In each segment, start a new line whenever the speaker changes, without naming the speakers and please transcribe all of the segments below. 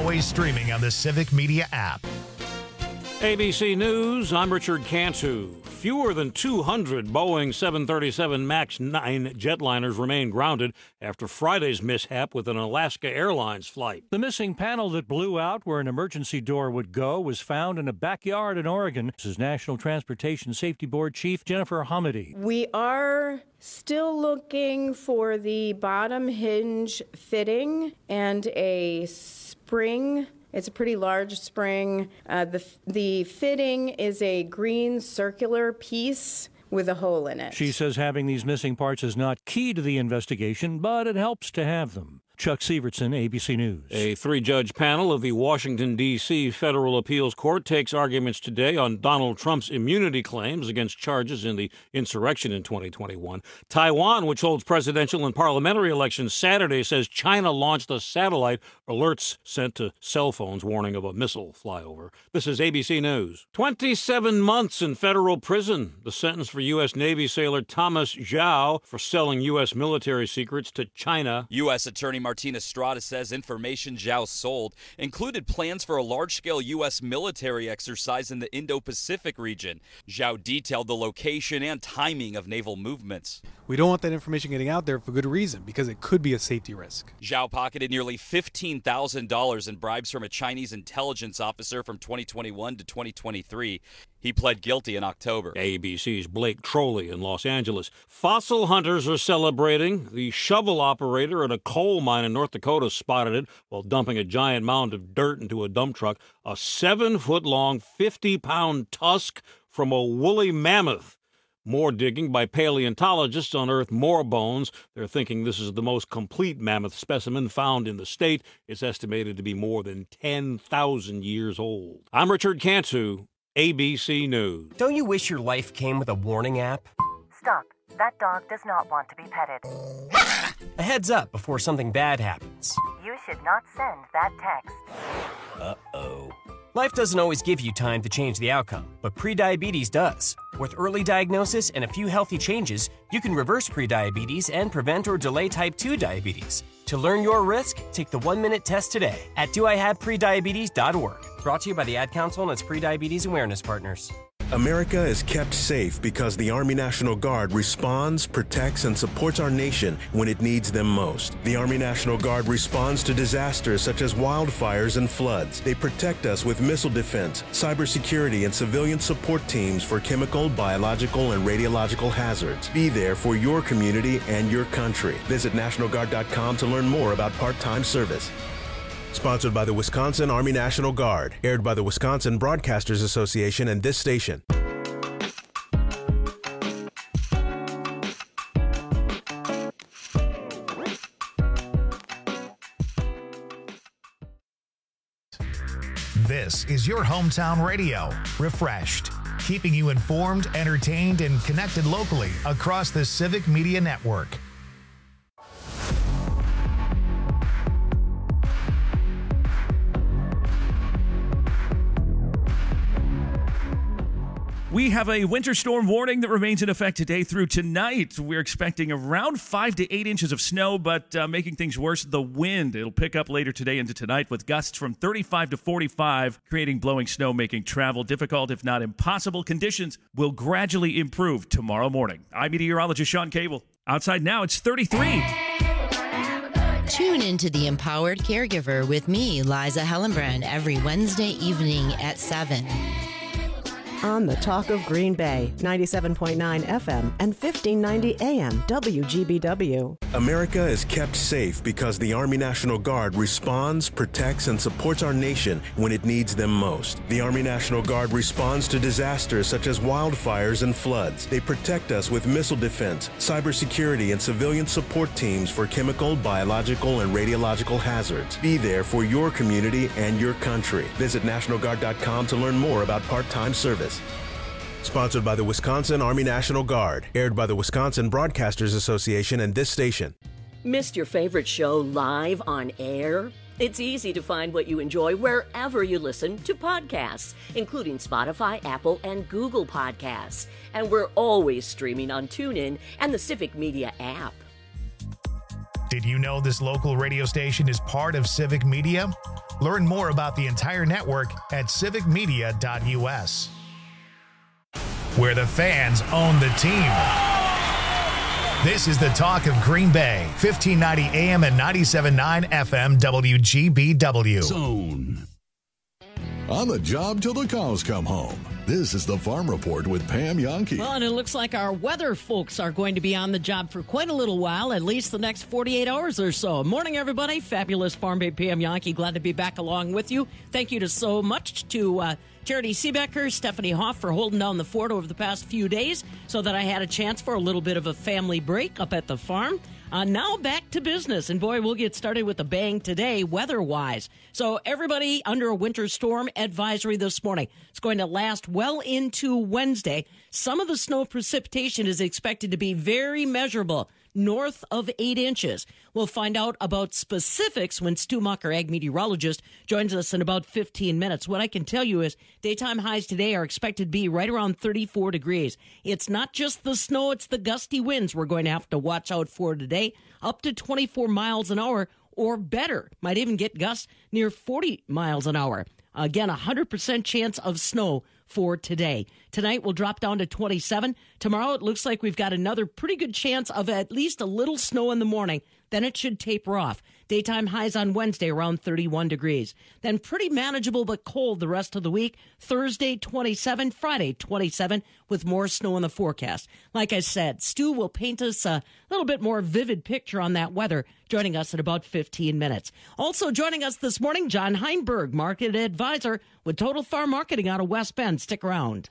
always streaming on the Civic Media app.
ABC News, I'm Richard Cantu. Fewer than 200 Boeing 737 MAX 9 jetliners remain grounded after Friday's mishap with an Alaska Airlines flight.
The missing panel that blew out where an emergency door would go was found in a backyard in Oregon. This is National Transportation Safety Board Chief Jennifer Hamady.
We are still looking for the bottom hinge fitting and a spring. It's a pretty large spring. The fitting is a green circular piece with a hole in it.
She says having these missing parts is not key to the investigation, but it helps to have them. Chuck Sievertson, ABC News.
A three-judge panel of the Washington, D.C. Federal Appeals Court takes arguments today on Donald Trump's immunity claims against charges in the insurrection in 2021. Taiwan, which holds presidential and parliamentary elections Saturday, says China launched a satellite. Alerts sent to cell phones warning of a missile flyover. This is ABC News. 27 months in federal prison. The sentence for U.S. Navy sailor Thomas Zhao for selling U.S. military secrets to China.
U.S. Attorney Martina Strada says information Zhao sold included plans for a large-scale U.S. military exercise in the Indo-Pacific region. Zhao detailed the location and timing of naval movements.
We don't want that information getting out there for good reason, because it could be a safety risk.
Zhao pocketed nearly $15,000 in bribes from a Chinese intelligence officer from 2021 to 2023. He pled guilty in October.
ABC's Blake Trolley in Los Angeles. Fossil hunters are celebrating. The shovel operator at a coal mine in North Dakota spotted it while dumping a giant mound of dirt into a dump truck. A 7-foot-long, 50-pound tusk from a woolly mammoth. More digging by paleontologists unearthed more bones. They're thinking this is the most complete mammoth specimen found in the state. It's estimated to be more than 10,000 years old. I'm Richard Cantu, ABC News.
Don't you wish your life came with a warning app?
Stop. That dog does not want to be petted.
A heads up before something bad happens.
You should not send that text.
Uh-oh. Life doesn't always give you time to change the outcome, but prediabetes does. With early diagnosis and a few healthy changes, you can reverse prediabetes and prevent or delay type 2 diabetes. To learn your risk, take the 1-minute test today at doihaveprediabetes.org. Brought to you by the Ad Council and its prediabetes awareness partners.
America is kept safe because the Army National Guard responds, protects, and supports our nation when it needs them most. The Army National Guard responds to disasters such as wildfires and floods. They protect us with missile defense, cybersecurity, and civilian support teams for chemical, biological, and radiological hazards. Be there for your community and your country. Visit NationalGuard.com to learn more about part-time service. Sponsored by the Wisconsin Army National Guard. Aired by the Wisconsin Broadcasters Association and this station.
This is your hometown radio. Refreshed. Keeping you informed, entertained, and connected locally across the Civic Media Network.
We have a winter storm warning that remains in effect today through tonight. We're expecting around 5 to 8 inches of snow, but making things worse, the wind. It'll pick up later today into tonight with gusts from 35 to 45, creating blowing snow, making travel difficult, if not impossible. Conditions will gradually improve tomorrow morning. I'm meteorologist Sean Cable. Outside now, it's 33.
Tune into The Empowered Caregiver with me, Liza Hellenbrand, every Wednesday evening at 7.
On the Talk of Green Bay, 97.9 FM and 1590 AM WGBW.
America is kept safe because the Army National Guard responds, protects, and supports our nation when it needs them most. The Army National Guard responds to disasters such as wildfires and floods. They protect us with missile defense, cybersecurity, and civilian support teams for chemical, biological, and radiological hazards. Be there for your community and your country. Visit NationalGuard.com to learn more about part-time service. Sponsored by the Wisconsin Army National Guard. Aired by the Wisconsin Broadcasters Association and this station.
Missed your favorite show live on air? It's easy to find what you enjoy wherever you listen to podcasts, including Spotify, Apple, and Google Podcasts. And we're always streaming on TuneIn and the Civic Media app.
Did you know this local radio station is part of Civic Media? Learn more about the entire network at civicmedia.us. Where the fans own the team. This is the talk of Green Bay, 1590 AM and 97.9 FM WGBW.
Zone. On the job till the cows come home. This is the Farm Report with Pam Yonke.
Well, and it looks like our weather folks are going to be on the job for quite a little while, at least the next 48 hours or so. Morning, everybody. Fabulous Farm Babe Pam Yonke. Glad to be back along with you. Thank you so much to Charity Seebecker, Stephanie Hoff for holding down the fort over the past few days so that I had a chance for a little bit of a family break up at the farm. Now back to business, and boy, we'll get started with a bang today, weather-wise. So everybody under a winter storm advisory this morning. It's going to last well into Wednesday. Some of the snow precipitation is expected to be very measurable, north of 8 inches. We'll find out about specifics when Stu Muck, our ag meteorologist, joins us in about 15 minutes. What I can tell you is daytime highs today are expected to be right around 34 degrees. It's not just the snow, it's the gusty winds we're going to have to watch out for today, up to 24 miles an hour or better. Might even get gusts near 40 miles an hour. Again, 100% chance of snow for today. Tonight we'll drop down to 27. Tomorrow it looks like we've got another pretty good chance of at least a little snow in the morning. Then it should taper off. Daytime highs on Wednesday around 31 degrees. Then pretty manageable but cold the rest of the week. Thursday 27, Friday 27 with more snow in the forecast. Like I said, Stu will paint us a little bit more vivid picture on that weather, joining us in about 15 minutes. Also joining us this morning, John Heinberg, market advisor with Total Farm Marketing out of West Bend. Stick around.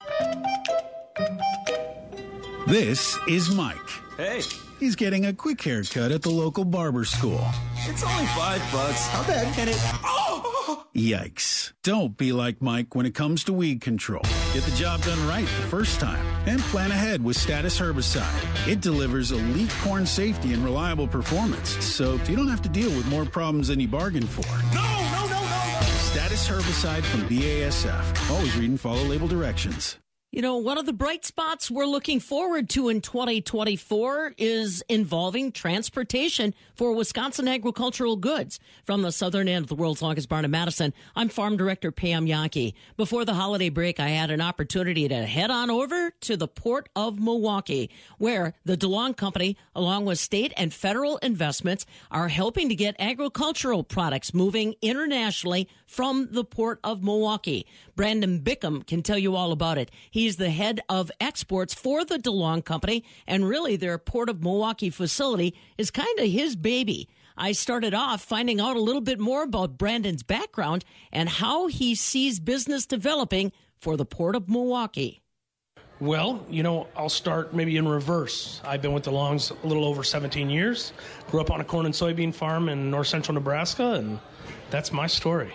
This is Mike.
Hey.
He's getting a quick haircut at the local barber school.
It's only $5. How bad can it...
Oh! Yikes. Don't be like Mike when it comes to weed control. Get the job done right the first time and plan ahead with Status Herbicide. It delivers elite corn safety and reliable performance, so you don't have to deal with more problems than you bargained for.
No!
Status Herbicide from BASF. Always read and follow label directions.
You know, one of the bright spots we're looking forward to in 2024 is involving transportation for Wisconsin agricultural goods. From the southern end of the world's longest barn in Madison, I'm Farm Director Pam Yonke. Before the holiday break, I had an opportunity to head on over to the Port of Milwaukee, where the DeLong Company, along with state and federal investments, are helping to get agricultural products moving internationally from the Port of Milwaukee. Brandon Bickham can tell you all about it. He's the head of exports for the DeLong Company, and really their Port of Milwaukee facility is kind of his baby. I started off finding out a little bit more about Brandon's background and how he sees business developing for the Port of Milwaukee.
Well, you know, I'll start maybe in reverse. I've been with DeLong's a little over 17 years. Grew up on a corn and soybean farm in north central Nebraska, and that's my story.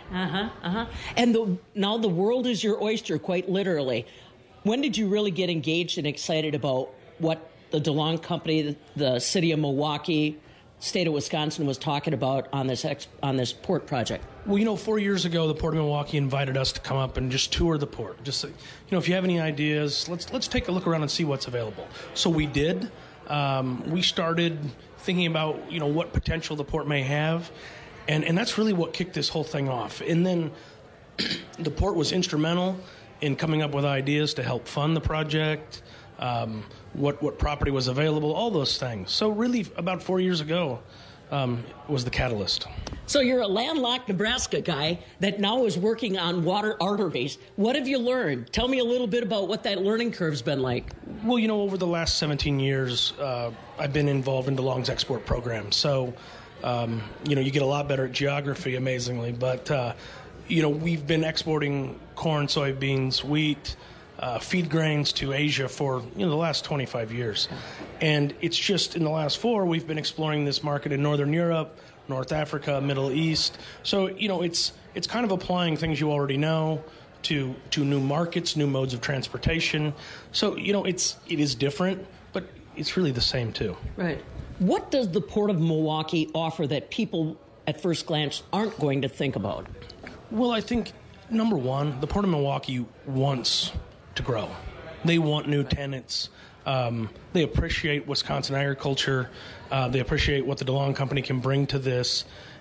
And now the world is your oyster, quite literally. When did you really get engaged and excited about what the DeLong Company, the city of Milwaukee, state of Wisconsin was talking about on this port project?
Well, you know, 4 years ago, the Port of Milwaukee invited us to come up and just tour the port. Just, you know, if you have any ideas, let's take a look around and see what's available. So we did. We started thinking about, you know, what potential the port may have. And that's really what kicked this whole thing off. And then the port was instrumental in coming up with ideas to help fund the project, what property was available, all those things. So really, about 4 years ago, was the catalyst.
So you're a landlocked Nebraska guy that now is working on water arteries. What have you learned? Tell me a little bit about what that learning curve's been like.
Well, you know, over the last 17 years, I've been involved in DeLong's export program. So, you know, you get a lot better at geography, amazingly. But, you know, we've been exporting corn, soybeans, wheat, feed grains to Asia for, you know, the last 25 years. And it's just in the last 4, we've been exploring this market in Northern Europe, North Africa, Middle East. So, you know, it's kind of applying things you already know to new markets, new modes of transportation. So, you know, it is different, but it's really the same too.
Right. What does the Port of Milwaukee offer that people at first glance aren't going to think about?
Well, I think, number one, the Port of Milwaukee wants to grow. They want new tenants. They appreciate Wisconsin agriculture. They appreciate what the DeLong Company can bring to this.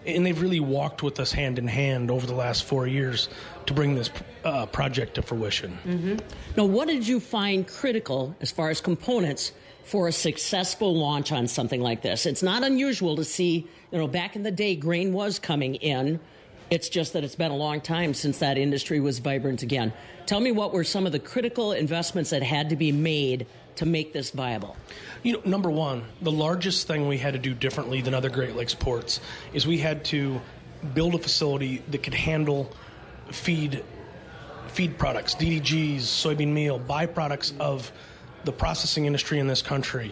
And they've really walked with us hand in hand over the last 4 years to bring this project to fruition.
Mm-hmm. Now, what did you find critical as far as components for a successful launch on something like this? It's not unusual to see, back in the day, grain was coming in. It's just that it's been a long time since that industry was vibrant again. Tell me, what were some of the critical investments that had to be made to make this viable?
Number one, the largest thing we had to do differently than other Great Lakes ports is we had to build a facility that could handle feed products, DDGs, soybean meal, byproducts of the processing industry in this country.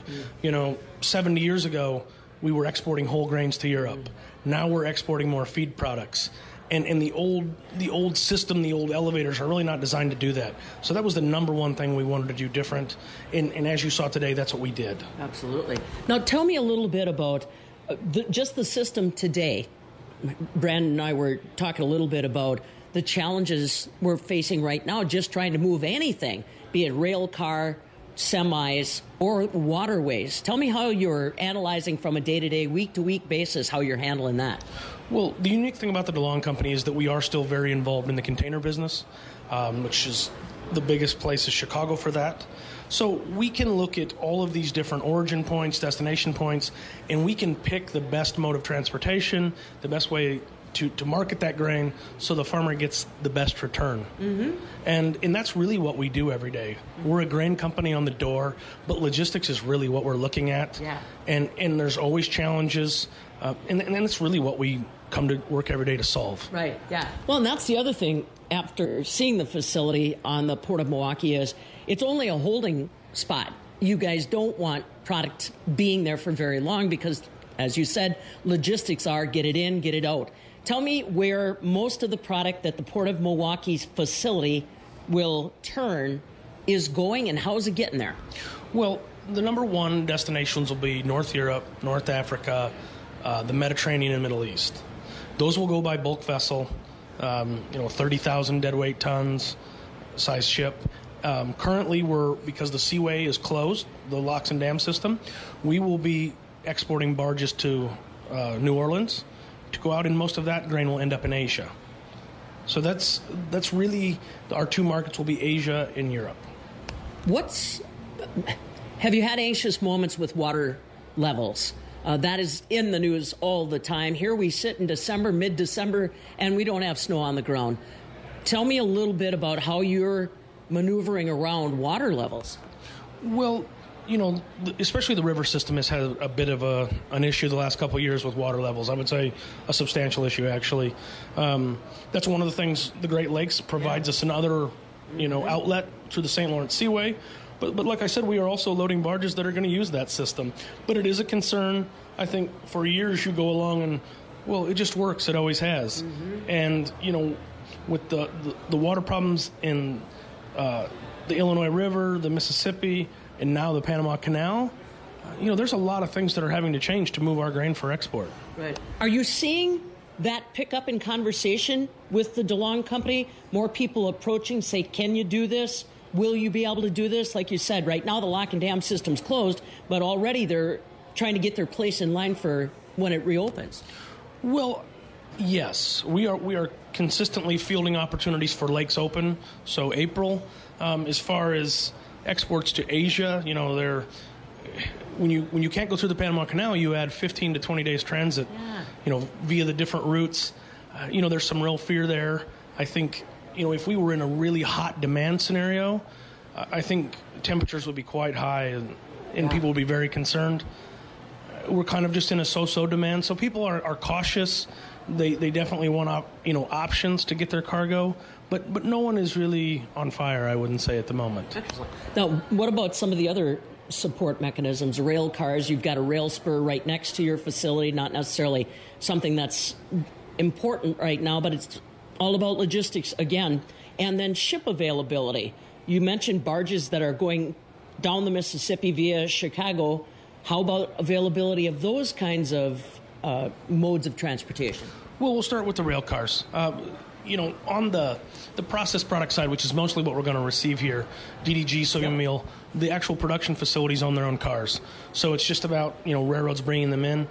70 years ago, we were exporting whole grains to Europe. Now we're exporting more feed products. And the old system, the old elevators are really not designed to do that. So that was the number one thing we wanted to do different. And as you saw today, that's what we did.
Absolutely. Now tell me a little bit about just the system today. Brandon and I were talking a little bit about the challenges we're facing right now, just trying to move anything, be it rail car, semis, or waterways. Tell me how you're analyzing from a day-to-day, week-to-week basis, how you're handling that.
Well, the unique thing about the DeLong Company is that we are still very involved in the container business, which is the biggest place is Chicago for that. So we can look at all of these different origin points, destination points, and we can pick the best mode of transportation, the best way to market that grain so the farmer gets the best return. Mm-hmm. And that's really what we do every day. We're a grain company on the door, but logistics is really what we're looking at.
Yeah.
And there's always challenges, and that's really what we come to work every day to solve.
Right, yeah. Well, and that's the other thing after seeing the facility on the Port of Milwaukee is it's only a holding spot. You guys don't want product being there for very long because, as you said, logistics are get it in, get it out. Tell me where most of the product that the Port of Milwaukee's facility will turn is going and how is it getting there?
Well, the number one destinations will be North Europe, North Africa, the Mediterranean and Middle East. Those will go by bulk vessel, 30,000 deadweight tons size ship. Currently, because the seaway is closed, the locks and dam system, we will be exporting barges to New Orleans to go out, and most of that grain will end up in Asia. So that's really our two markets will be Asia and Europe.
Have you had anxious moments with water levels? That is in the news all the time. Here we sit in December, mid-December, and we don't have snow on the ground. Tell me a little bit about how you're maneuvering around water levels.
Well, especially the river system has had a bit of an issue the last couple of years with water levels. I would say a substantial issue, actually. That's one of the things the Great Lakes provides us another, outlet through the St. Lawrence Seaway. But like I said, we are also loading barges that are going to use that system. But it is a concern. I think for years you go along and, well, it just works. It always has. Mm-hmm. And, with the water problems in the Illinois River, the Mississippi, and now the Panama Canal, there's a lot of things that are having to change to move our grain for export.
Right. Are you seeing that pick up in conversation with the DeLong Company? More people approaching, say, can you do this? Will you be able to do this? Like you said, right now the lock and dam system's closed, but already they're trying to get their place in line for when it reopens.
Well, yes. We are consistently fielding opportunities for Lakes Open, so April. As far as exports to Asia, when you can't go through the Panama Canal, you add 15 to 20 days transit, via the different routes. There's some real fear there. I think, if we were in a really hot demand scenario, I think temperatures would be quite high and people would be very concerned. We're kind of just in a so-so demand, so people are cautious. They definitely want options to get their cargo, but no one is really on fire, I wouldn't say, at the moment.
Now, what about some of the other support mechanisms? Rail cars, you've got a rail spur right next to your facility, not necessarily something that's important right now, but it's all about logistics again. And then ship availability. You mentioned barges that are going down the Mississippi via Chicago. How about availability of those kinds of modes of transportation?
Well, we'll start with the rail cars. On the processed product side, which is mostly what we're going to receive here, DDG, soybean meal, the actual production facilities own their own cars. So it's just about, railroads bringing them in.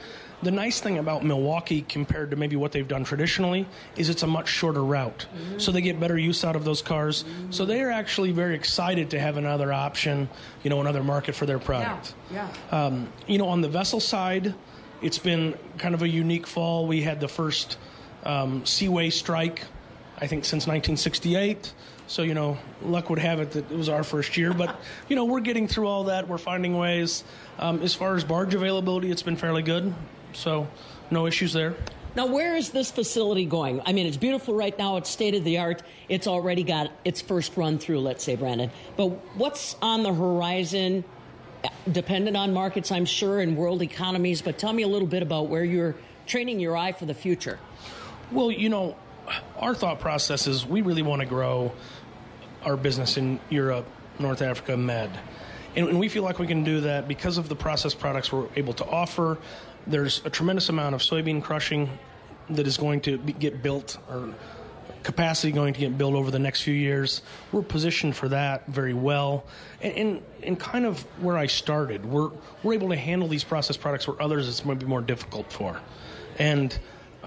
The nice thing about Milwaukee compared to maybe what they've done traditionally is it's a much shorter route. So they get better use out of those cars. So they are actually very excited to have another option, another market for their product.
Yeah.
On the vessel side, it's been kind of a unique fall. We had the first Seaway strike, I think, since 1968. So, luck would have it that it was our first year. But, we're getting through all that. We're finding ways. As far as barge availability, it's been fairly good. So, no issues there.
Now, where is this facility going? I mean, it's beautiful right now. It's state-of-the-art. It's already got its first run through, let's say, Brandon. But what's on the horizon, dependent on markets, I'm sure, and world economies? But tell me a little bit about where you're training your eye for the future.
Well, our thought process is we really want to grow our business in Europe, North Africa, Med. And we feel like we can do that because of the processed products we're able to offer. There's a tremendous amount of soybean crushing that is going to get built, or capacity going to get built over the next few years. We're positioned for that very well. And kind of where I started, we're able to handle these processed products where others it's maybe more difficult for. And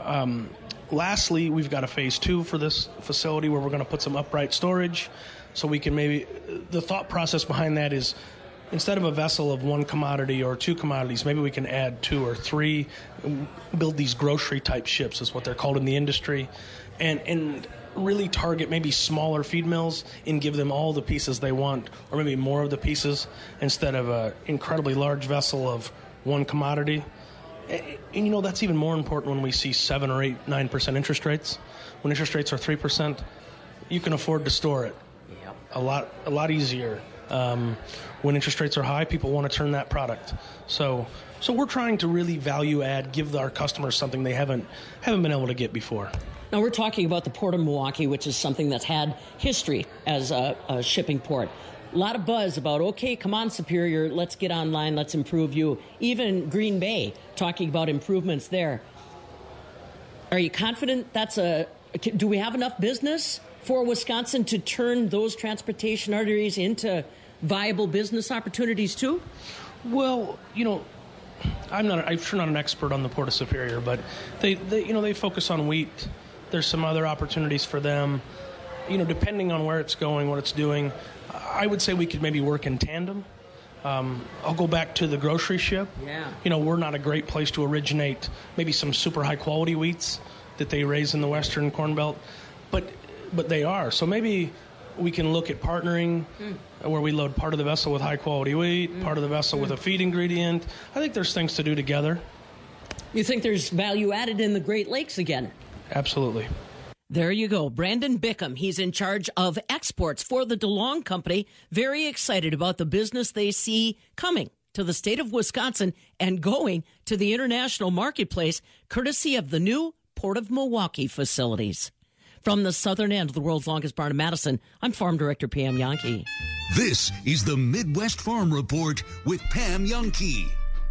lastly, we've got a phase 2 for this facility where we're going to put some upright storage. So we can the thought process behind that is, instead of a vessel of one commodity or two commodities, maybe we can add 2 or 3, build these grocery-type ships, is what they're called in the industry, and really target maybe smaller feed mills and give them all the pieces they want, or maybe more of the pieces, instead of an incredibly large vessel of one commodity. And, that's even more important when we see 7 or 8, 9% interest rates. When interest rates are 3%, you can afford to store it.
Yep.
A lot easier. When interest rates are high, people want to turn that product. So we're trying to really value add, give our customers something they haven't been able to get before.
Now, we're talking about the Port of Milwaukee, which is something that's had history as a shipping port. A lot of buzz about, okay, come on, Superior, let's get online, let's improve you. Even Green Bay talking about improvements there. Are you confident do we have enough business for Wisconsin to turn those transportation arteries into viable business opportunities too?
Well, I'm sure not an expert on the Port of Superior, but they focus on wheat. There's some other opportunities for them. Depending on where it's going, what it's doing, I would say we could maybe work in tandem. I'll go back to the grocery ship.
Yeah.
We're not a great place to originate maybe some super high quality wheats that they raise in the Western Corn Belt, but they are. So maybe we can look at partnering where we load part of the vessel with high quality wheat, part of the vessel with a feed ingredient. I think there's things to do together.
You think there's value added in the Great Lakes again?
Absolutely.
There you go. Brandon Bickham. He's in charge of exports for the DeLong Company. Very excited about the business they see coming to the state of Wisconsin and going to the international marketplace, courtesy of the new Port of Milwaukee facilities. From the southern end of the world's longest barn in Madison, I'm Farm Director Pam Jahnke.
This is the Midwest Farm Report with Pam Jahnke.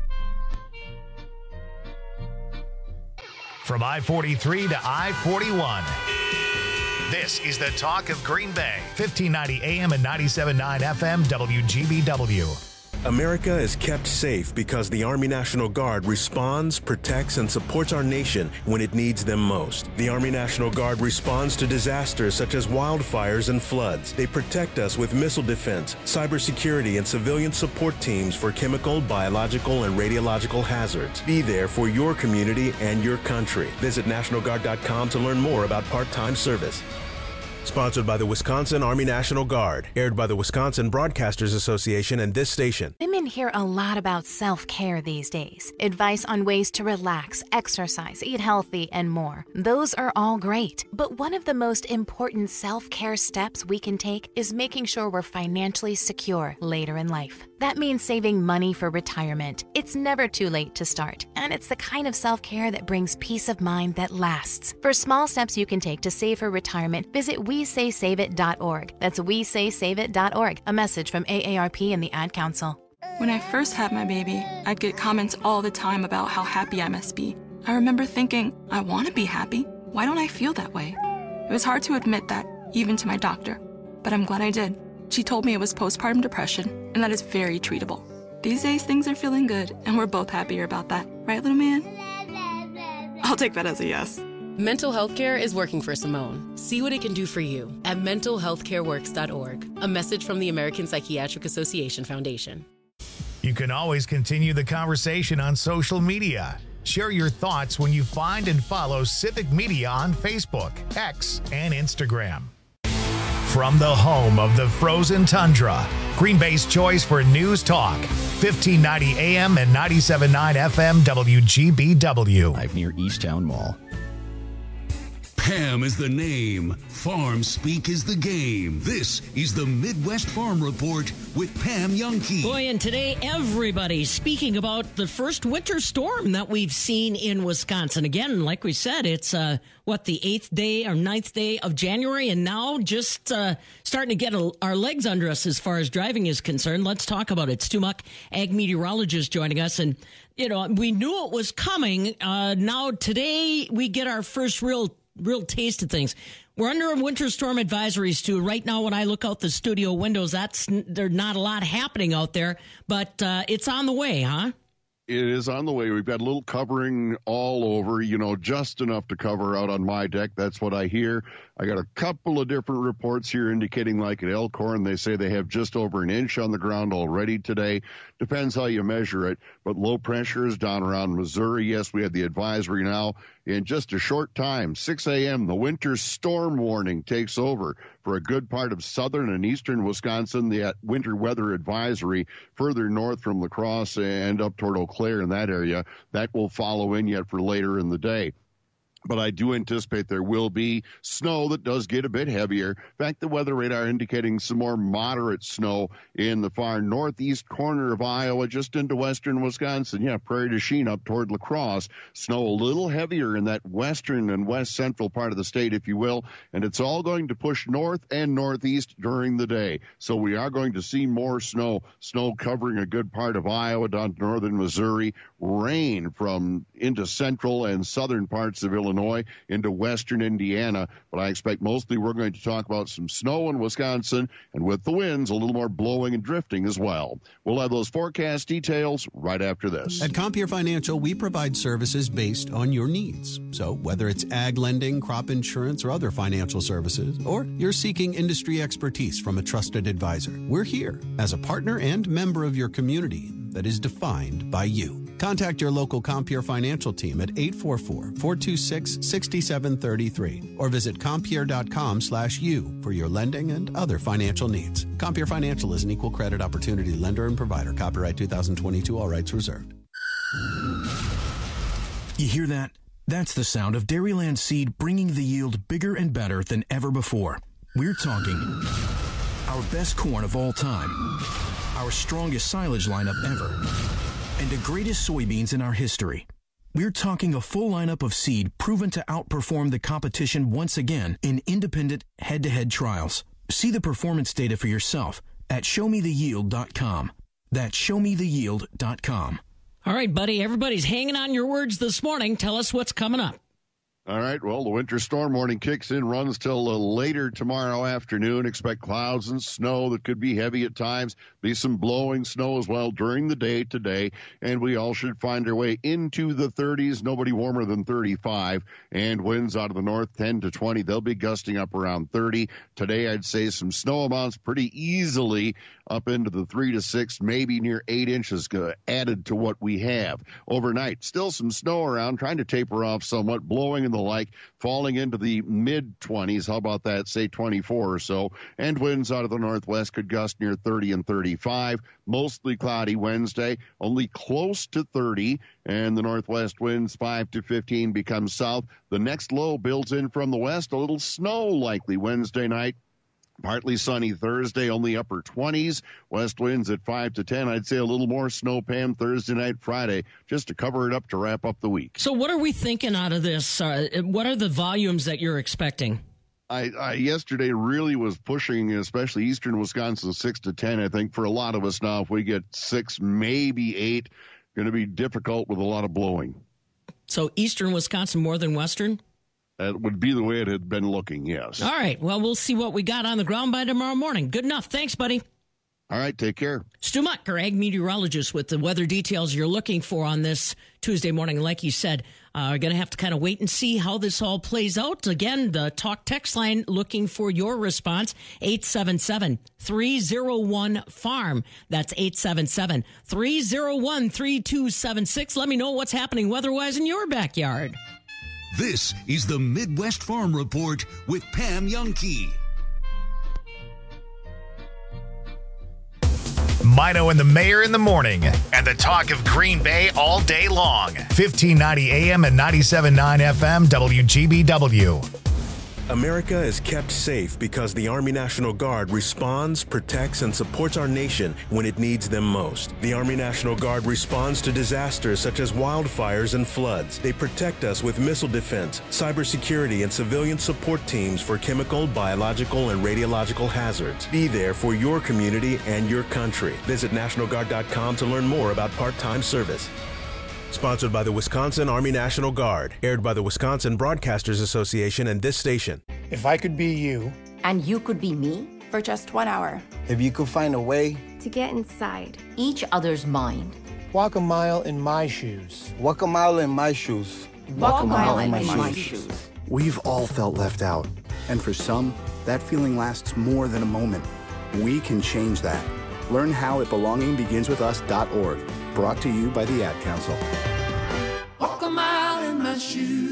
From I-43 to I-41. This is the Talk of Green Bay, 1590 AM and 97.9 FM WGBW.
America is kept safe because the Army National Guard responds, protects, and supports our nation when it needs them most. The Army National Guard responds to disasters such as wildfires and floods. They protect us with missile defense, cybersecurity, and civilian support teams for chemical, biological, and radiological hazards. Be there for your community and your country. Visit NationalGuard.com to learn more about part-time service. Sponsored by the Wisconsin Army National Guard. Aired by the Wisconsin Broadcasters Association and this station.
Women hear a lot about self-care these days. Advice on ways to relax, exercise, eat healthy, and more. Those are all great. But one of the most important self-care steps we can take is making sure we're financially secure later in life. That means saving money for retirement. It's never too late to start, and it's the kind of self-care that brings peace of mind that lasts. For small steps you can take to save for retirement, visit WeSaySaveIt.org. That's WeSaySaveIt.org. A message from AARP and the Ad Council.
When I first had my baby, I'd get comments all the time about how happy I must be. I remember thinking, I want to be happy. Why don't I feel that way? It was hard to admit that, even to my doctor, but I'm glad I did. She told me it was postpartum depression, and that is very treatable. These days, things are feeling good, and we're both happier about that. Right, little man? I'll take that as a yes.
Mental health care is working for Simone. See what it can do for you at mentalhealthcareworks.org. A message from the American Psychiatric Association Foundation.
You can always continue the conversation on social media. Share your thoughts when you find and follow Civic Media on Facebook, X, and Instagram. From the home of the frozen tundra, Green Bay's choice for news talk, 1590 AM and 97.9 FM WGBW.
Live near Easttown Mall.
Pam is the name. Farm speak is the game. This is the Midwest Farm Report with Pam Jahnke.
Boy, and today everybody's speaking about the first winter storm that we've seen in Wisconsin. Again, like we said, it's the 8th day or 9th day of January, and now just starting to get our legs under us as far as driving is concerned. Let's talk about it. Stu Muck, ag meteorologist, joining us, and we knew it was coming. Now today we get our first real taste of things. We're under a winter storm advisory, Stu. Right now, when I look out the studio windows, there's not a lot happening out there, but it's on the way, huh?
It is on the way. We've got a little covering all over, just enough to cover out on my deck. That's what I hear. I got a couple of different reports here indicating, like at Elkhorn, they say they have just over an inch on the ground already today. Depends how you measure it. But low pressure is down around Missouri. Yes, we have the advisory now. In just a short time, 6 a.m., the winter storm warning takes over for a good part of southern and eastern Wisconsin. The winter weather advisory further north from La Crosse and up toward Eau Claire in that area, that will follow in yet for later in the day. But I do anticipate there will be snow that does get a bit heavier. In fact, the weather radar indicating some more moderate snow in the far northeast corner of Iowa, just into western Wisconsin. Yeah, Prairie du Chien up toward La Crosse. Snow a little heavier in that western and west central part of the state, if you will. And it's all going to push north and northeast during the day. So we are going to see more snow covering a good part of Iowa down to northern Missouri. Rain from into central and southern parts of Illinois into western Indiana, but I expect mostly we're going to talk about some snow in Wisconsin, and with the winds, a little more blowing and drifting as well. We'll have those forecast details right after this.
At Compeer Financial, we provide services based on your needs. So whether it's ag lending, crop insurance, or other financial services, or you're seeking industry expertise from a trusted advisor, we're here as a partner and member of your community that is defined by you. Contact your local Compeer Financial team at 844-426-6733 or visit Compeer.com/you for your lending and other financial needs. Compeer Financial is an equal credit opportunity lender and provider. Copyright 2022, all rights reserved.
You hear that? That's the sound of Dairyland Seed bringing the yield bigger and better than ever before. We're talking our best corn of all time, our strongest silage lineup ever, and the greatest soybeans in our history. We're talking a full lineup of seed proven to outperform the competition once again in independent head-to-head trials. See the performance data for yourself at showmetheyield.com. That's showmetheyield.com.
All right, buddy, everybody's hanging on your words this morning. Tell us what's coming up.
All right, well, the winter storm warning kicks in, runs till later tomorrow afternoon. Expect clouds and snow that could be heavy at times. Be some blowing snow as well during the day today. And we all should find our way into the 30s. Nobody warmer than 35. And winds out of the north 10 to 20. They'll be gusting up around 30. Today, I'd say some snow amounts pretty easily up into the 3 to 6, maybe near 8 inches added to what we have. Overnight, still some snow around, trying to taper off somewhat, blowing in the like, falling into the mid-20s. How about that? Say 24 or so. And winds out of the northwest could gust near 30 and 35. Mostly cloudy Wednesday, only close to 30. And the northwest winds 5 to 15 become south. The next low builds in from the west. A little snow likely Wednesday night. Partly sunny Thursday, only upper 20s. West winds at 5 to 10. I'd say a little more snow, Pam, Thursday night, Friday, just to cover it up to wrap up the week.
So what are we thinking out of this? What are the volumes that you're expecting?
I yesterday really was pushing, especially eastern Wisconsin, 6 to 10. I think for a lot of us now, if we get 6, maybe 8, going to be difficult with a lot of blowing.
So eastern Wisconsin more than western?
That would be the way it had been looking, yes.
All right. Well, we'll see what we got on the ground by tomorrow morning. Good enough. Thanks, buddy.
All right. Take care.
Stu Muck, our ag meteorologist, with the weather details you're looking for on this Tuesday morning. Like you said, We're going to have to kind of wait and see how this all plays out. Again, the talk text line looking for your response, 877-301-FARM. That's 877-301-3276. Let me know what's happening weather-wise in your backyard.
This is the Midwest Farm Report with Pam Jahnke.
Mino and the Mayor in the morning, and the talk of Green Bay all day long. 1590 AM and 97.9 FM WGBW.
America is kept safe because the Army National Guard responds, protects, and supports our nation when it needs them most. The Army National Guard responds to disasters such as wildfires and floods. They protect us with missile defense, cybersecurity, and civilian support teams for chemical, biological, and radiological hazards. Be there for your community and your country. Visit NationalGuard.com to learn more about part-time service. Sponsored by the Wisconsin Army National Guard. Aired by the Wisconsin Broadcasters Association and this station.
If I could be you.
And you could be me.
For just 1 hour.
If you could find a way.
To get inside.
Each other's mind.
Walk a mile in my shoes. Walk a mile in my shoes.
Walk a mile in my shoes.
We've all felt left out. And for some, that feeling lasts more than a moment. We can change that. Learn how at belongingbeginswithus.org. Brought to you by the Ad Council.
Walk a mile in my shoes.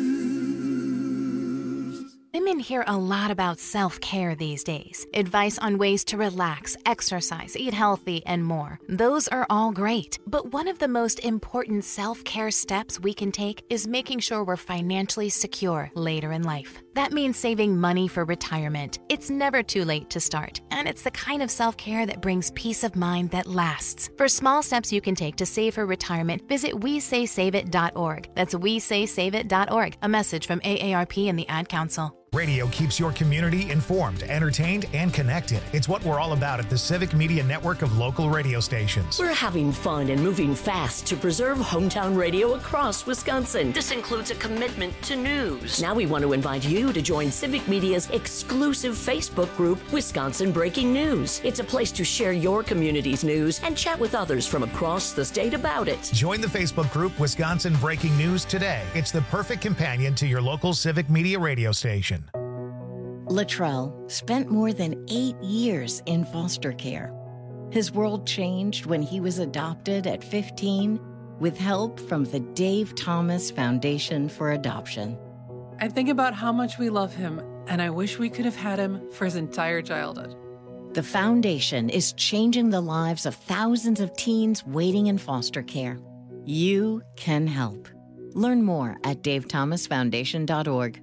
Women hear a lot about self-care these days. Advice on ways to relax, exercise, eat healthy, and more. Those are all great. But one of the most important self-care steps we can take is making sure we're financially secure later in life. That means saving money for retirement. It's never too late to start, and it's the kind of self-care that brings peace of mind that lasts. For small steps you can take to save for retirement, visit WeSaySaveIt.org. That's WeSaySaveIt.org. A message from AARP and the Ad Council.
Radio keeps your community informed, entertained, and connected. It's what we're all about at the Civic Media Network of local radio stations.
We're having fun and moving fast to preserve hometown radio across Wisconsin. This includes a commitment to news. Now we want to invite you to join Civic Media's exclusive Facebook group, Wisconsin Breaking News. It's a place to share your community's news and chat with others from across the state about it.
Join the Facebook group Wisconsin Breaking News today. It's the perfect companion to your local Civic Media radio station.
Latrell spent more than 8 years in foster care. His world changed when he was adopted at 15 with help from the Dave Thomas Foundation for Adoption.
I think about how much we love him, and I wish we could have had him for his entire childhood.
The foundation is changing the lives of thousands of teens waiting in foster care. You can help. Learn more at davethomasfoundation.org.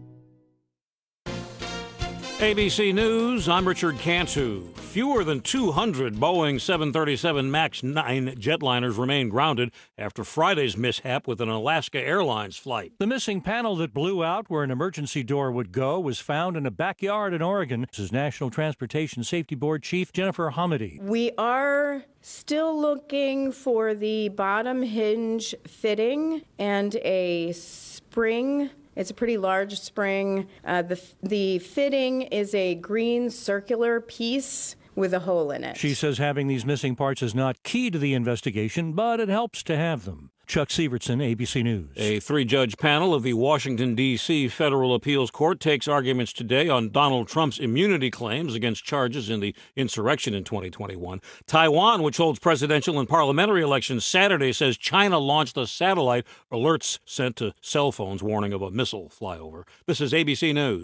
ABC News, I'm Richard Cantu. Fewer than 200 Boeing 737 MAX 9 jetliners remain grounded after Friday's mishap with an Alaska Airlines flight.
The missing panel that blew out where an emergency door would go was found in a backyard in Oregon. This is National Transportation Safety Board Chief Jennifer Hamady.
We are still looking for the bottom hinge fitting and a spring. It's a pretty large spring. The fitting is a green circular piece with a hole in it.
She says having these missing parts is not key to the investigation, but it helps to have them. Chuck Sievertson, ABC News.
A 3-judge panel of the Washington, D.C. Federal Appeals Court takes arguments today on Donald Trump's immunity claims against charges in the insurrection in 2021. Taiwan, which holds presidential and parliamentary elections Saturday, says China launched a satellite. Alerts sent to cell phones warning of a missile flyover. This is ABC News.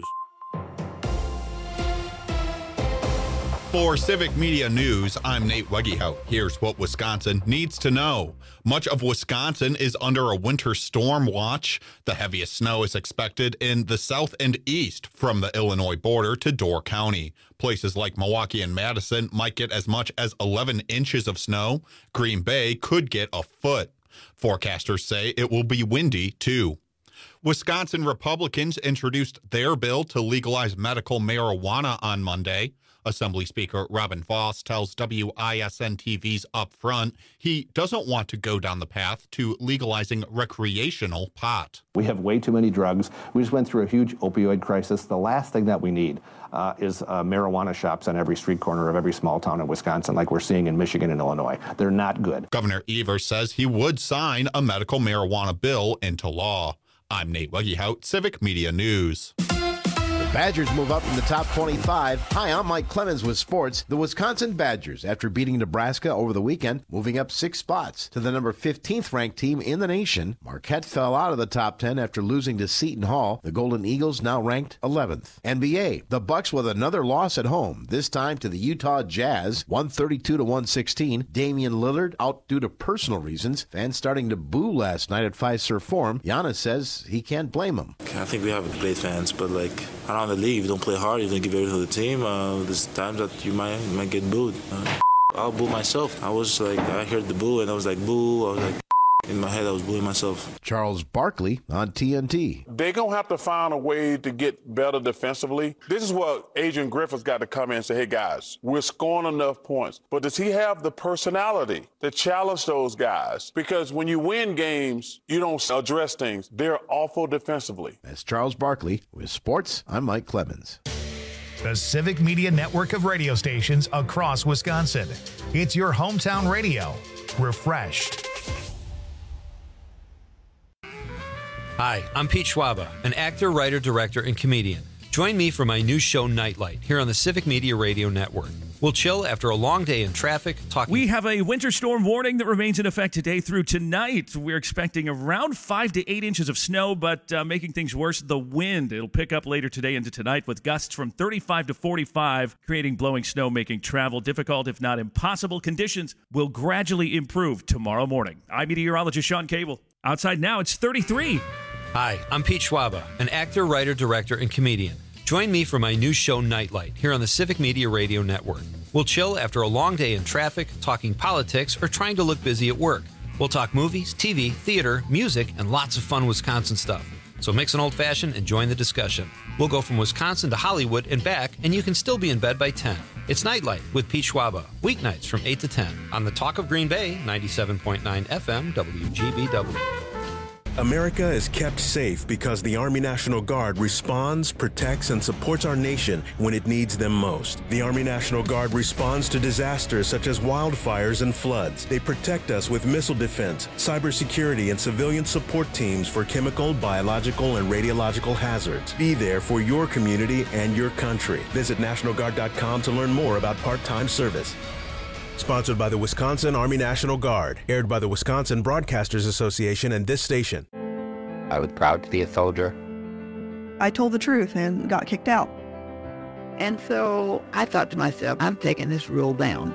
For Civic Media News, I'm Nate Wegehout. Here's what Wisconsin needs to know. Much of Wisconsin is under a winter storm watch. The heaviest snow is expected in the south and east from the Illinois border to Door County. Places like Milwaukee and Madison might get as much as 11 inches of snow. Green Bay could get a foot. Forecasters say it will be windy, too. Wisconsin Republicans introduced their bill to legalize medical marijuana on Monday. Assembly Speaker Robin Vos tells WISN-TV's Upfront he doesn't want to go down the path to legalizing recreational pot.
We have way too many drugs. We just went through a huge opioid crisis. The last thing that we need is marijuana shops on every street corner of every small town in Wisconsin like we're seeing in Michigan and Illinois. They're not good.
Governor Evers says he would sign a medical marijuana bill into law. I'm Nate Wuggehout, Civic Media News.
The Badgers move up in the top 25. Hi, I'm Mike Clemens with sports. The Wisconsin Badgers, after beating Nebraska over the weekend, moving up 6 spots to the number 15th ranked team in the nation. Marquette fell out of the top 10 after losing to Seton Hall. The Golden Eagles now ranked 11th. NBA, the Bucks with another loss at home, this time to the Utah Jazz, 132-116. Damian Lillard out due to personal reasons. Fans starting to boo last night at Fiserv Forum. Giannis says he can't blame him.
I think we have great fans, but around the league, if you don't play hard, you don't give everything to the team. There's times that you might get booed. I'll boo myself. I was I heard the boo and I was like, boo. I was like, in my head, I was booing myself.
Charles Barkley on TNT.
They're going to have to find a way to get better defensively. This is where Adrian Griffith's got to come in and say, hey, guys, we're scoring enough points. But does he have the personality to challenge those guys? Because when you win games, you don't address things. They're awful defensively.
That's Charles Barkley. With sports, I'm Mike Clemens.
The Civic Media network of radio stations across Wisconsin. It's your hometown radio. Refreshed.
Hi, I'm Pete Schwaba, an actor, writer, director, and comedian. Join me for my new show, Nightlight, here on the Civic Media Radio Network. We'll chill after a long day in traffic, talking...
We have a winter storm warning that remains in effect today through tonight. We're expecting around 5 to 8 inches of snow, but making things worse, the wind. It'll pick up later today into tonight with gusts from 35 to 45, creating blowing snow, making travel difficult, if not impossible. Conditions will gradually improve tomorrow morning. I'm meteorologist Sean Cable. Outside now, it's 33.
Hi, I'm Pete Schwaba, an actor, writer, director, and comedian. Join me for my new show, Nightlight, here on the Civic Media Radio Network. We'll chill after a long day in traffic, talking politics, or trying to look busy at work. We'll talk movies, TV, theater, music, and lots of fun Wisconsin stuff. So mix an old-fashioned and join the discussion. We'll go from Wisconsin to Hollywood and back, and you can still be in bed by 10. It's Nightlight with Pete Schwaba, weeknights from 8 to 10 on the Talk of Green Bay, 97.9 FM, WGBW.
America is kept safe because the Army National Guard responds, protects, and supports our nation when it needs them most. The Army National Guard responds to disasters such as wildfires and floods. They protect us with missile defense, cybersecurity, and civilian support teams for chemical, biological, and radiological hazards. Be there for your community and your country. Visit NationalGuard.com to learn more about part-time service. Sponsored by the Wisconsin Army National Guard. Aired by the Wisconsin Broadcasters Association and this station.
I was proud to be a soldier.
I told the truth and got kicked out.
And so I thought to myself, I'm taking this rule down.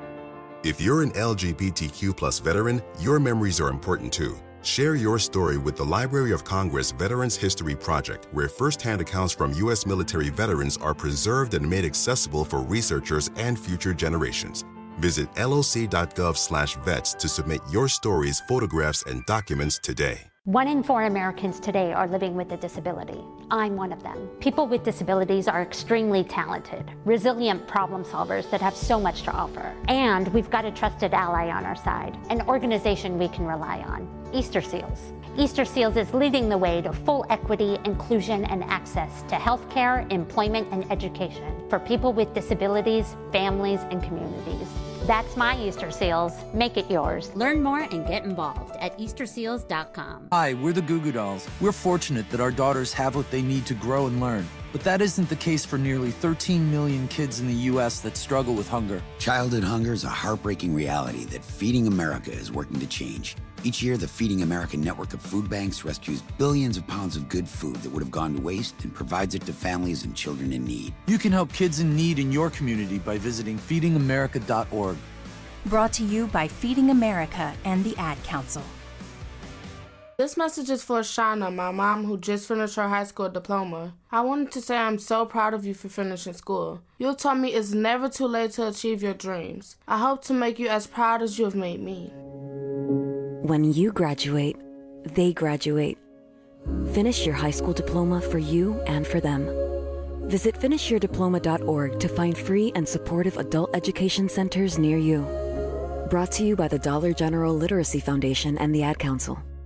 If you're an LGBTQ+ veteran, your memories are important too. Share your story with the Library of Congress Veterans History Project, where first-hand accounts from U.S. military veterans are preserved and made accessible for researchers and future generations. Visit loc.gov/vets to submit your stories, photographs, and documents today.
1 in 4 Americans today are living with a disability. I'm one of them. People with disabilities are extremely talented, resilient problem solvers that have so much to offer. And we've got a trusted ally on our side, an organization we can rely on, Easter Seals. Easter Seals is leading the way to full equity, inclusion, and access to healthcare, employment, and education for people with disabilities, families, and communities. That's my Easter Seals. Make it yours.
Learn more and get involved at EasterSeals.com.
Hi, we're the Goo Goo Dolls. We're fortunate that our daughters have what they need to grow and learn. But that isn't the case for nearly 13 million kids in the U.S. that struggle with hunger.
Childhood hunger is a heartbreaking reality that Feeding America is working to change. Each year, the Feeding America network of food banks rescues billions of pounds of good food that would have gone to waste and provides it to families and children in need.
You can help kids in need in your community by visiting feedingamerica.org.
Brought to you by Feeding America and the Ad Council.
This message is for Shauna, my mom who just finished her high school diploma. I wanted to say I'm so proud of you for finishing school. You taught me it's never too late to achieve your dreams. I hope to make you as proud as you have made me.
When you graduate, they graduate. Finish your high school diploma for you and for them. Visit finishyourdiploma.org to find free and supportive adult education centers near you. Brought to you by the Dollar General Literacy Foundation and the Ad Council.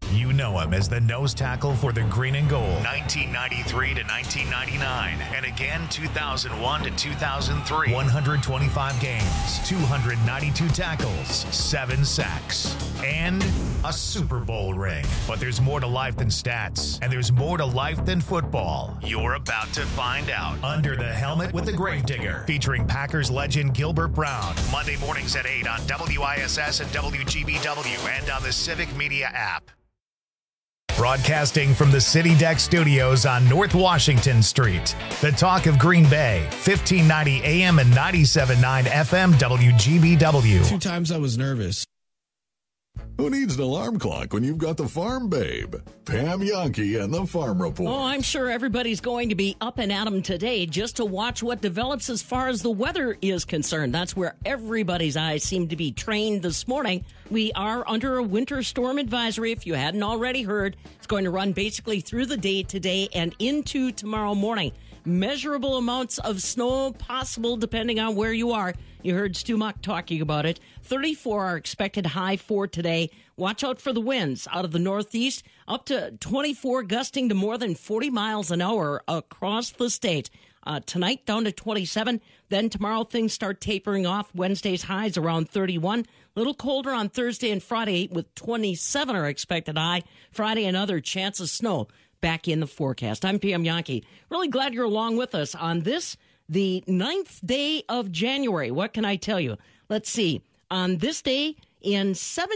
You know him as the nose tackle for the Green and Gold, 1993 to 1999, and again 2001 to 2003. 125 games, 292 tackles, 7 sacks, and a Super Bowl ring. But there's more to life than stats, and there's more to life than football. You're about to find out. Under the Helmet with the Gravedigger, featuring Packers legend Gilbert Brown. Monday mornings at 8 on WISS and WGBW and on the Civic Media app. Broadcasting from the City Deck Studios on North Washington Street. The talk of Green Bay, 1590 AM and 97.9 FM WGBW.
2 times I was nervous. Who needs an alarm clock when you've got the Farm Babe? Pam Yankee and the Farm Report.
Oh, I'm sure everybody's going to be up and at 'em today just to watch what develops as far as the weather is concerned. That's where everybody's eyes seem to be trained this morning. We are under a winter storm advisory. If you hadn't already heard, it's going to run basically through the day today and into tomorrow morning. Measurable amounts of snow possible depending on where you are. You heard Stu Muck talking about it. 34 are expected high for today. Watch out for the winds out of the northeast, up to 24, gusting to more than 40 miles an hour across the state. Tonight down to 27. Then tomorrow things start tapering off. Wednesday's highs around 31. A little colder on Thursday and Friday with 27 are expected high. Friday another chance of snow back in the forecast. I'm Pam Yankee. Really glad you're along with us on this, the 9th day of January. What can I tell you? Let's see. On this day in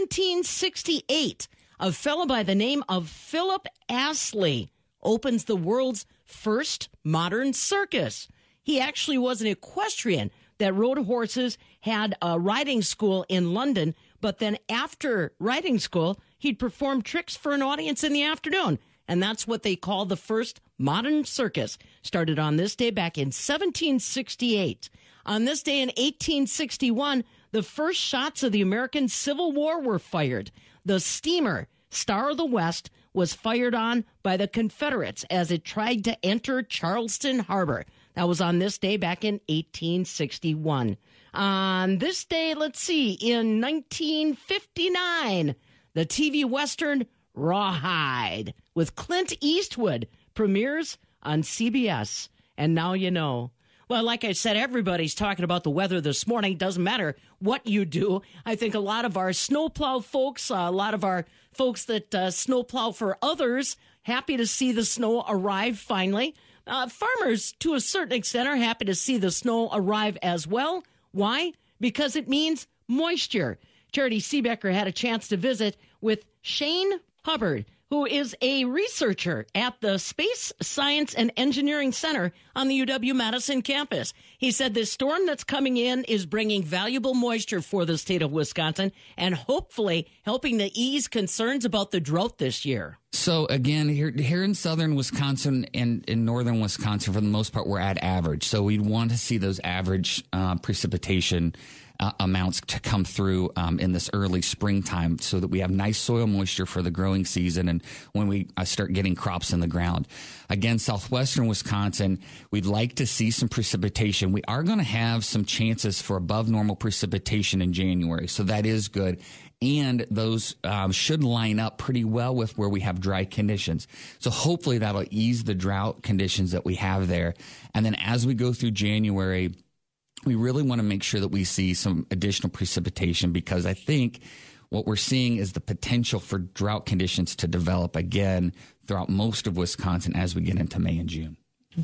1768, a fellow by the name of Philip Astley opens the world's first modern circus. He actually was an equestrian that rode horses, had a riding school in London, but then after riding school, he'd perform tricks for an audience in the afternoon. And that's what they call the first modern circus. Started on this day back in 1768. On this day in 1861, the first shots of the American Civil War were fired. The steamer Star of the West was fired on by the Confederates as it tried to enter Charleston Harbor. That was on this day back in 1861. On this day, let's see, in 1959, the TV Western Rawhide with Clint Eastwood premieres on CBS. And now you know. Well, like I said, everybody's talking about the weather this morning. Doesn't matter what you do. I think a lot of our snowplow folks, a lot of our folks that snowplow for others, happy to see the snow arrive finally. Farmers, to a certain extent, are happy to see the snow arrive as well. Why? Because it means moisture. Charity Seebecker had a chance to visit with Shane Hubbard, who is a researcher at the Space Science and Engineering Center on the UW-Madison campus. He said this storm that's coming in is bringing valuable moisture for the state of Wisconsin and hopefully helping to ease concerns about the drought this year.
So, again, here in southern Wisconsin and in northern Wisconsin, for the most part, we're at average. So we'd want to see those average precipitation amounts to come through in this early springtime so that we have nice soil moisture for the growing season and when we start getting crops in the ground. Again, southwestern Wisconsin, we'd like to see some precipitation. We are going to have some chances for above normal precipitation in January, so that is good. And those should line up pretty well with where we have dry conditions. So hopefully that'll ease the drought conditions that we have there. And then as we go through January, we really want to make sure that we see some additional precipitation because I think what we're seeing is the potential for drought conditions to develop again throughout most of Wisconsin as we get into May and June.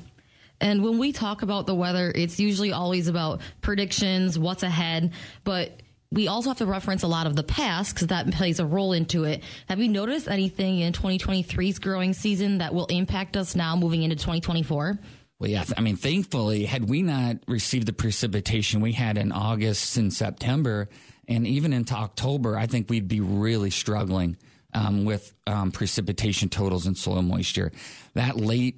And when we talk about the weather, it's usually always about predictions, what's ahead, but we also have to reference a lot of the past because that plays a role into it. Have you noticed anything in 2023's growing season that will impact us now moving into 2024?
Well, yeah, I mean, thankfully, had we not received the precipitation we had in August and September and even into October, I think we'd be really struggling with precipitation totals and soil moisture. That late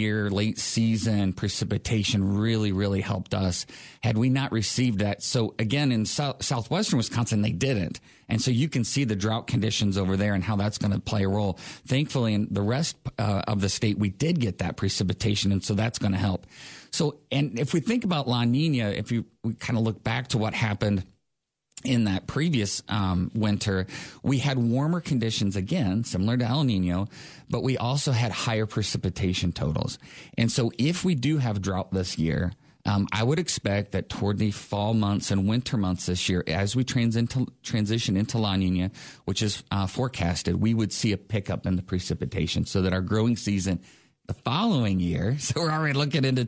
season precipitation really, really helped us. Had we not received that, so again, in southwestern Wisconsin, they didn't. And so you can see the drought conditions over there and how that's going to play a role. Thankfully, in the rest of the state, we did get that precipitation, and so that's going to help. So, and if we think about La Nina, we kind of look back to what happened in that previous winter, we had warmer conditions again, similar to El Nino, but we also had higher precipitation totals. And so if we do have drought this year, I would expect that toward the fall months and winter months this year, as we transition into La Nina, which is forecasted, we would see a pickup in the precipitation so that our growing season the following year, so we're already looking into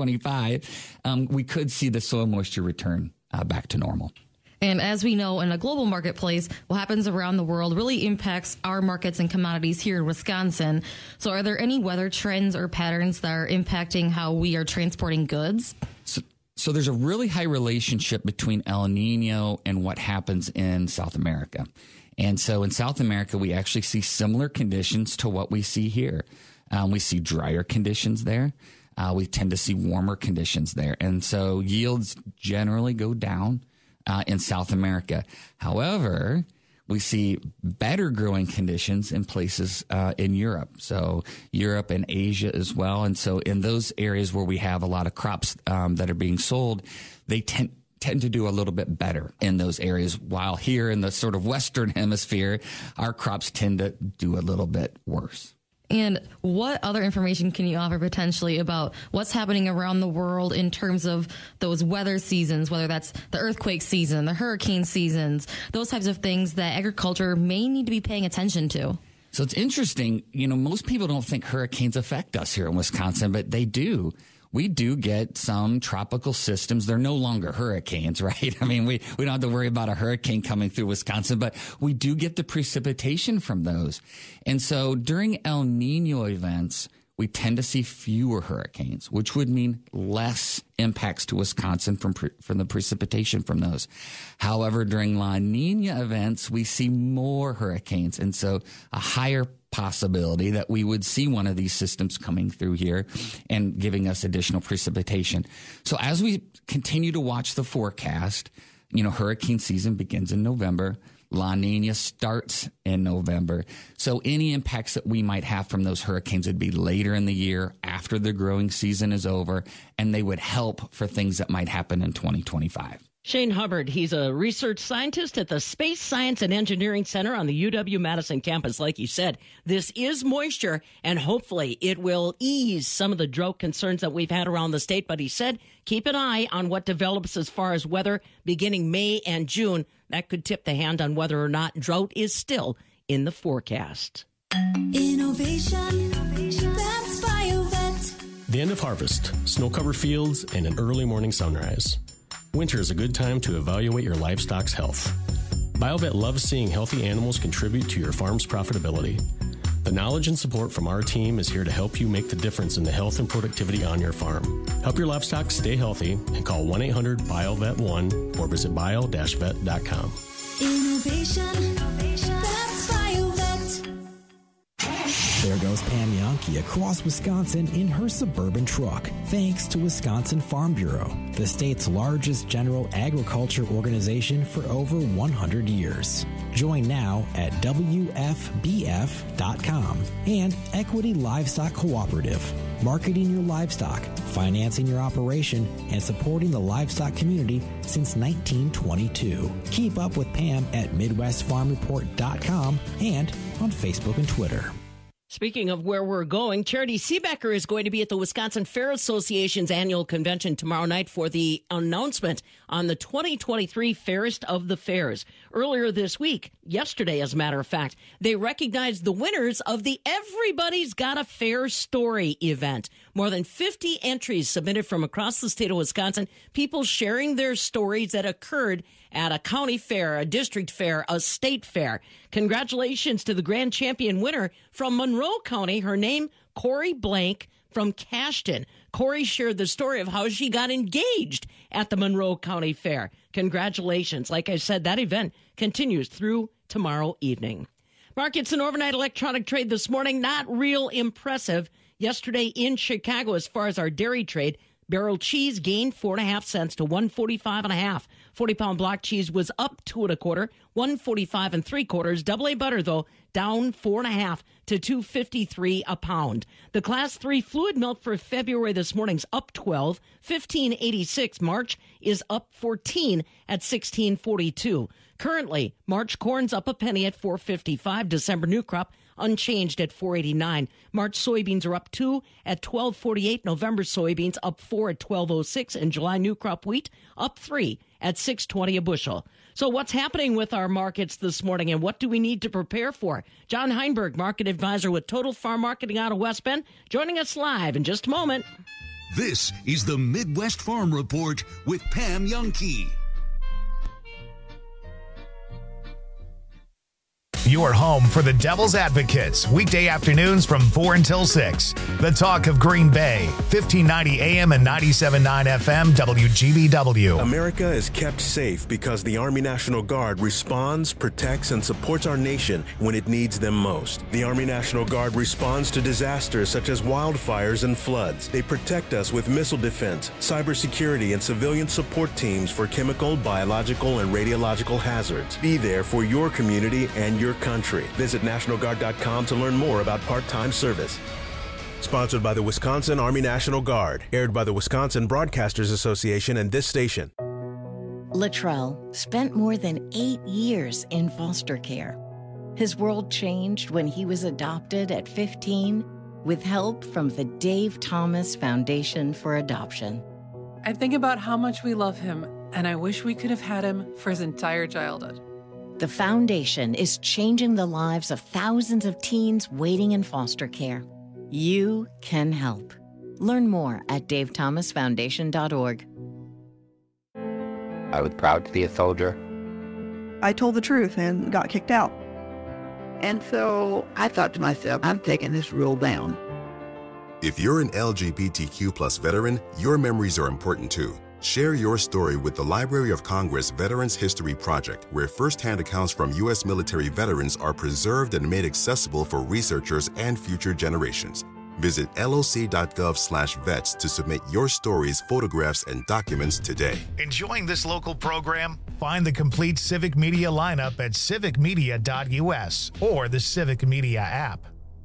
2025, we could see the soil moisture return back to normal.
And as we know, in a global marketplace, what happens around the world really impacts our markets and commodities here in Wisconsin. So are there any weather trends or patterns that are impacting how we are transporting goods?
So there's a really high relationship between El Nino and what happens in South America. And so in South America, we actually see similar conditions to what we see here. We see drier conditions there. We tend to see warmer conditions there. And so yields generally go down in South America. However, we see better growing conditions in places in Europe. So Europe and Asia as well. And so in those areas where we have a lot of crops that are being sold, they tend to do a little bit better in those areas. While here in the sort of Western hemisphere, our crops tend to do a little bit worse.
And what other information can you offer potentially about what's happening around the world in terms of those weather seasons, whether that's the earthquake season, the hurricane seasons, those types of things that agriculture may need to be paying attention to?
So it's interesting. You know, most people don't think hurricanes affect us here in Wisconsin, but they do. We do get some tropical systems. They're no longer hurricanes, right? I mean, we don't have to worry about a hurricane coming through Wisconsin, but we do get the precipitation from those. And so during El Nino events, we tend to see fewer hurricanes, which would mean less impacts to Wisconsin from the precipitation from those. However, during La Nina events, we see more hurricanes, and so a higher possibility that we would see one of these systems coming through here and giving us additional precipitation. So as we continue to watch the forecast, you know, hurricane season begins in November. La Nina starts in November. So any impacts that we might have from those hurricanes would be later in the year after the growing season is over, and they would help for things that might happen in 2025.
Shane Hubbard, he's a research scientist at the Space Science and Engineering Center on the UW-Madison campus. Like you said, this is moisture, and hopefully it will ease some of the drought concerns that we've had around the state. But he said, keep an eye on what develops as far as weather beginning May and June. That could tip the hand on whether or not drought is still in the forecast.
Innovation, that's BioVet.
The end of harvest, snow-covered fields, and an early morning sunrise. Winter is a good time to evaluate your livestock's health. BioVet loves seeing healthy animals contribute to your farm's profitability. The knowledge and support from our team is here to help you make the difference in the health and productivity on your farm. Help your livestock stay healthy and call 1-800-BioVet1 or visit bio-vet.com.
Innovation, that's BioVet.
There goes Pam Yankee across Wisconsin in her Suburban truck, thanks to Wisconsin Farm Bureau, the state's largest general agriculture organization for over 100 years. Join now at WFBF.com and Equity Livestock Cooperative, marketing your livestock, financing your operation, and supporting the livestock community since 1922. Keep up with Pam at MidwestFarmReport.com and on Facebook and Twitter.
Speaking of where we're going, Charity Seebecker is going to be at the Wisconsin Fair Association's annual convention tomorrow night for the announcement on the 2023 Fairest of the Fairs. Earlier this week, yesterday as a matter of fact, they recognized the winners of the Everybody's Got a Fair Story event. More than 50 entries submitted from across the state of Wisconsin, people sharing their stories that occurred at a county fair, a district fair, a state fair. Congratulations to the grand champion winner from Monroe County. Her name, Corey Blank from Cashton. Corey shared the story of how she got engaged at the Monroe County Fair. Congratulations. Like I said, that event continues through tomorrow evening. Markets and overnight electronic trade this morning, not real impressive. Yesterday in Chicago, as far as our dairy trade, Barrel cheese gained 4.5 cents to 145.5. 40-pound block cheese was up 2 1/4, 145 3/4. Double A butter, though, down 4.5 to $2.53 a pound. The Class 3 fluid milk for February this morning's up 12, 15.86. March is up 14 at 16.42. Currently, March corn's up a penny at 4.55. December new crop unchanged at 4.89. March soybeans are up 2 at 12.48. November soybeans up 4 at 12.06. And July new crop wheat up 3 at 6.20 a bushel. So what's happening with our markets this morning, and what do we need to prepare for? John Heinberg, market advisor with Total Farm Marketing out of West Bend, joining us live in just a moment.
This is the Midwest Farm Report with Pam Youngkey.
Your home for the Devil's Advocates, weekday afternoons from 4 until 6. The Talk of Green Bay, 1590 AM and 97.9 FM, WGBW.
America is kept safe because the Army National Guard responds, protects, and supports our nation when it needs them most. The Army National Guard responds to disasters such as wildfires and floods. They protect us with missile defense, cybersecurity, and civilian support teams for chemical, biological, and radiological hazards. Be there for your community and your country. Visit NationalGuard.com to learn more about part-time service. Sponsored by the Wisconsin Army National Guard. Aired by the Wisconsin Broadcasters Association and this station.
Latrell spent more than 8 years in foster care. His world changed when he was adopted at 15 with help from the Dave Thomas Foundation for Adoption.
I think about how much we love him, and I wish we could have had him for his entire childhood.
The foundation is changing the lives of thousands of teens waiting in foster care. You can help. Learn more at davethomasfoundation.org.
I was proud to be a soldier.
I told the truth and got kicked out.
And so I thought to myself, I'm taking this rule down.
If you're an LGBTQ+ veteran, your memories are important too. Share your story with the Library of Congress Veterans History Project, where first-hand accounts from U.S. military veterans are preserved and made accessible for researchers and future generations. Visit loc.gov/vets to submit your stories, photographs, and documents today.
Enjoying this local program? Find the complete Civic Media lineup at civicmedia.us or the Civic Media app.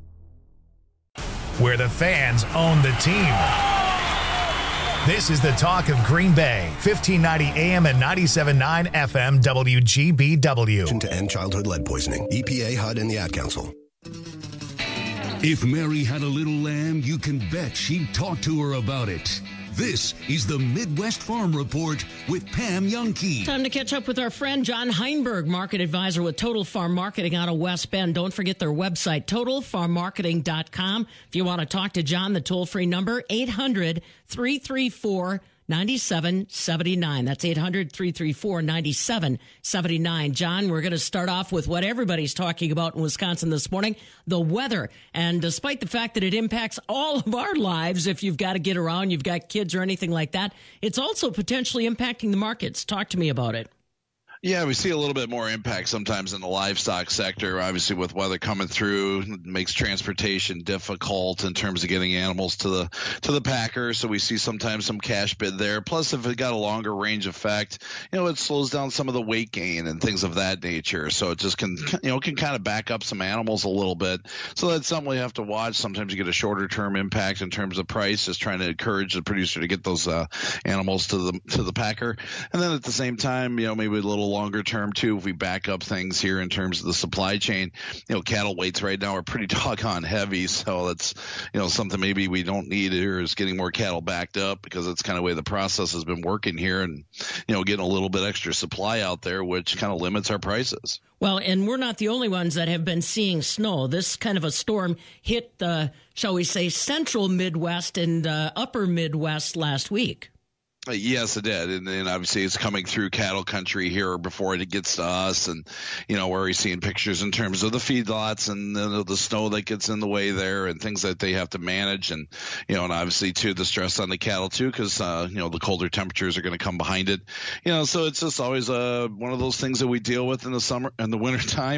Where the fans own the team. This is the Talk of Green Bay, 1590 AM and 97.9 FM, WGBW.
To end childhood lead poisoning. EPA, HUD, and the Ad Council.
If Mary had a little lamb, you can bet she'd talk to her about it. This is the Midwest Farm Report with Pam Youngkey.
Time to catch up with our friend John Heinberg, market advisor with Total Farm Marketing out of West Bend. Don't forget their website, totalfarmmarketing.com. If you want to talk to John, the toll-free number, 800-334-9779. That's 800-334-9779. John, we're going to start off with what everybody's talking about in Wisconsin this morning, the weather. And despite the fact that it impacts all of our lives, if you've got to get around, you've got kids or anything like that, it's also potentially impacting the markets. Talk to me about it.
Yeah, we see a little bit more impact sometimes in the livestock sector. Obviously, with weather coming through, it makes transportation difficult in terms of getting animals to the packer. So we see sometimes some cash bid there. Plus, if it got a longer range effect, it slows down some of the weight gain and things of that nature. So it just can kind of back up some animals a little bit. So that's something we have to watch. Sometimes you get a shorter term impact in terms of price, just trying to encourage the producer to get those animals to the packer. And then at the same time, maybe a little longer term too, if we back up things here in terms of the supply chain, cattle weights right now are pretty doggone heavy. So that's, something maybe we don't need here is getting more cattle backed up, because that's kind of the way the process has been working here, and, getting a little bit extra supply out there, which kind of limits our prices.
Well, and we're not the only ones that have been seeing snow. This kind of a storm hit the, shall we say, central Midwest and upper Midwest last week.
Yes, it did. And obviously it's coming through cattle country here before it gets to us. And, where we're seeing pictures in terms of the feedlots and the snow that gets in the way there and things that they have to manage. And, and obviously too, the stress on the cattle too, because, the colder temperatures are going to come behind it. So it's just always one of those things that we deal with in the winter time,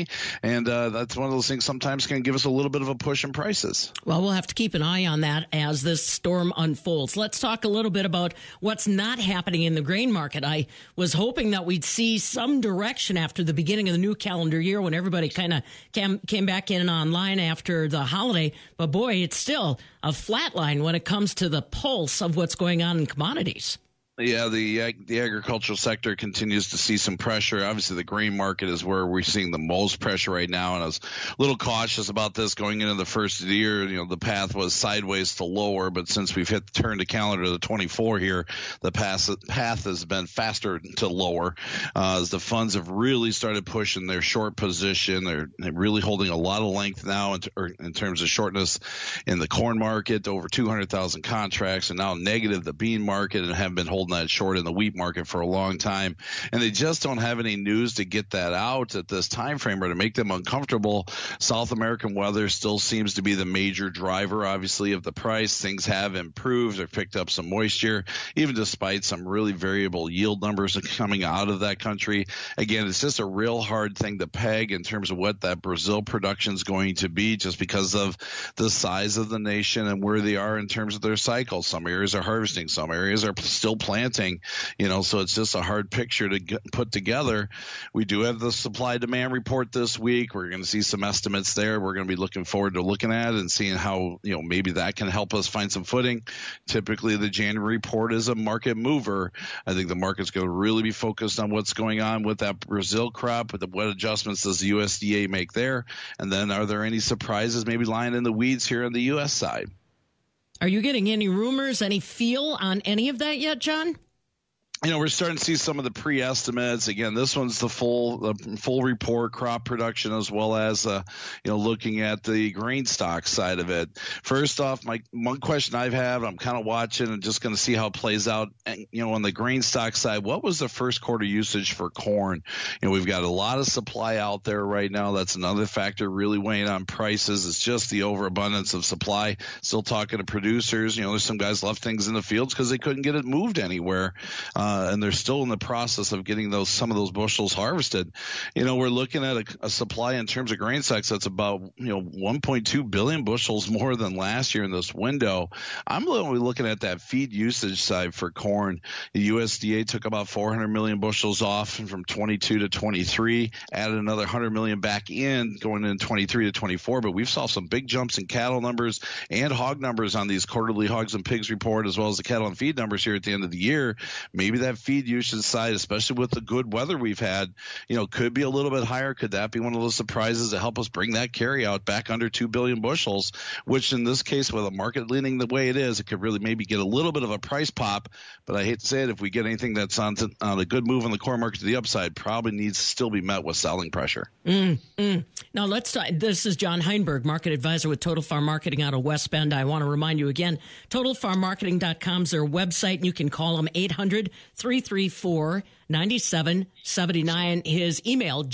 And that's one of those things sometimes can give us a little bit of a push in prices.
Well, we'll have to keep an eye on that as this storm unfolds. Let's talk a little bit about what's not happening in the grain market. I was hoping that we'd see some direction after the beginning of the new calendar year when everybody kind of came back in online after the holiday. But boy, it's still a flat line when it comes to the pulse of what's going on in commodities.
Yeah, the agricultural sector continues to see some pressure. Obviously, the grain market is where we're seeing the most pressure right now, and I was a little cautious about this going into the first of the year. The path was sideways to lower, but since we've turned the calendar to the 24 here, the path has been faster to lower as the funds have really started pushing their short position. They're really holding a lot of length now in terms of shortness in the corn market, over 200,000 contracts, and now negative the bean market, and have been holding that short in the wheat market for a long time, and they just don't have any news to get that out at this time frame or to make them uncomfortable. South American weather still seems to be the major driver, obviously, of the price. Things have improved. They've picked up some moisture, even despite some really variable yield numbers coming out of that country. Again, it's just a real hard thing to peg in terms of what that Brazil production is going to be, just because of the size of the nation and where they are in terms of their cycle. Some areas are harvesting, some areas are still planting, so it's just a hard picture to put together. We do have the supply demand report this week. We're going to see some estimates there. We're going to be looking forward to looking at and seeing how, maybe that can help us find some footing. Typically, the January report is a market mover. I think the market's going to really be focused on what's going on with that Brazil crop, with what adjustments does the USDA make there, and then are there any surprises maybe lying in the weeds here on the U.S. side?
Are you getting any rumors, any feel on any of that yet, John?
We're starting to see some of the pre-estimates. Again, this one's the full report, crop production, as well as, looking at the grain stock side of it. First off, one question I've had, I'm kind of watching and just going to see how it plays out. And, on the grain stock side, what was the first quarter usage for corn? We've got a lot of supply out there right now. That's another factor really weighing on prices. It's just the overabundance of supply. Still talking to producers. There's some guys left things in the fields because they couldn't get it moved anywhere. And they're still in the process of getting some of those bushels harvested. We're looking at a supply in terms of grain stocks that's about 1.2 billion bushels more than last year in this window. I'm looking at that feed usage side for corn. The USDA took about 400 million bushels off from 22 to 23, added another 100 million back in going in 23 to 24. But we've saw some big jumps in cattle numbers and hog numbers on these quarterly hogs and pigs report, as well as the cattle and feed numbers here at the end of the year. Maybe that feed usage side, especially with the good weather we've had, could be a little bit higher. Could that be one of those surprises to help us bring that carry out back under 2 billion bushels, which in this case, with a market leaning the way it is, it could really maybe get a little bit of a price pop. But I hate to say it, if we get anything that's on a good move on the corn market to the upside, probably needs to still be met with selling pressure.
Now let's talk. This is John Heinberg, market advisor with Total Farm Marketing out of West Bend. I want to remind you again, TotalFarmMarketing.com is their website, and you can call them 800-334-9779. His email,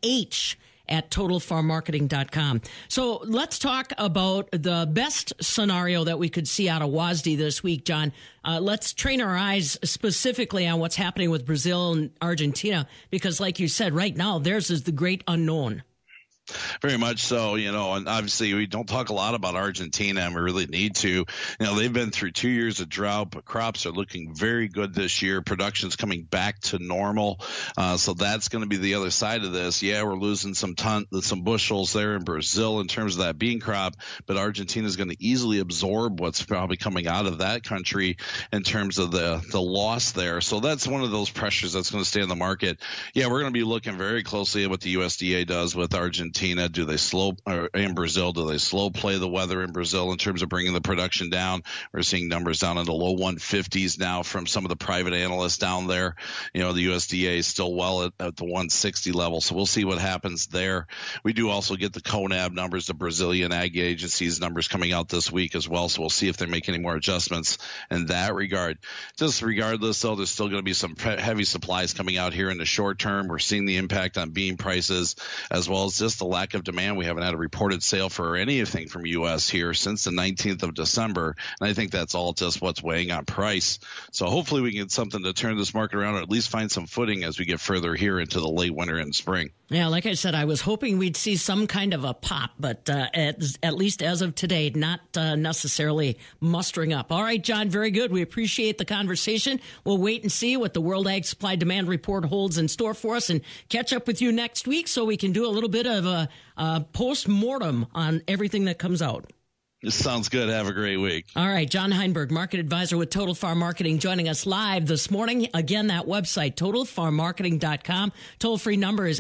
johnh@TotalFarmMarketing.com. So let's talk about the best scenario that we could see out of WASDE this week, John. Let's train our eyes specifically on what's happening with Brazil and Argentina, because like you said, right now, theirs is the great unknown.
Very much so, and obviously we don't talk a lot about Argentina, and we really need to. They've been through 2 years of drought, but crops are looking very good this year. Production's coming back to normal. So that's going to be the other side of this. Yeah, we're losing some bushels there in Brazil in terms of that bean crop, but Argentina is going to easily absorb what's probably coming out of that country in terms of the loss there. So that's one of those pressures that's going to stay in the market. Yeah, we're going to be looking very closely at what the USDA does with Argentina Argentina? Do they in Brazil, do they slow play the weather in Brazil in terms of bringing the production down? We're seeing numbers down in the low 150s now from some of the private analysts down there. The USDA is still well at the 160 level, so we'll see what happens there. We do also get the CONAB numbers, the Brazilian Ag Agency's numbers coming out this week as well, so we'll see if they make any more adjustments in that regard. Just regardless, though, there's still going to be some heavy supplies coming out here in the short term. We're seeing the impact on bean prices as well as just the lack of demand. We haven't had a reported sale for anything from U.S. here since the 19th of December, and I think that's all just what's weighing on price. So hopefully we can get something to turn this market around or at least find some footing as we get further here into the late winter and spring.
Yeah, like I said, I was hoping we'd see some kind of a pop, but at least as of today, not necessarily mustering up. All right, John, very good. We appreciate the conversation. We'll wait and see what the World Ag Supply Demand Report holds in store for us and catch up with you next week so we can do a little bit of a post-mortem on everything that comes out.
This sounds good. Have a great week.
All right. John Heinberg, market advisor with Total Farm Marketing, joining us live this morning. Again, that website, totalfarmmarketing.com. Toll-free number is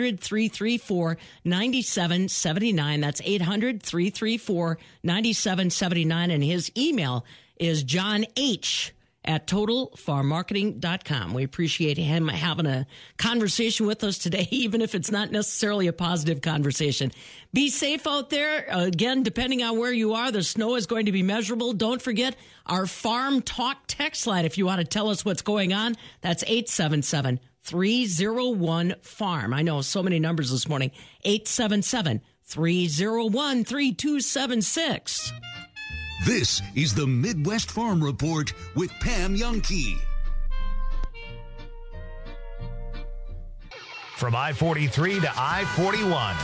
800-334-9779. That's 800-334-9779. And his email is johnh@totalfarmmarketing.com. We appreciate him having a conversation with us today, even if it's not necessarily a positive conversation. Be safe out there. Again, depending on where you are, the snow is going to be measurable. Don't forget our Farm Talk text line if you want to tell us what's going on. That's 877-301-FARM. I know so many numbers this morning. 877-301-3276.
This is the Midwest Farm Report with Pam Jahnke.
From I-43 to I-41.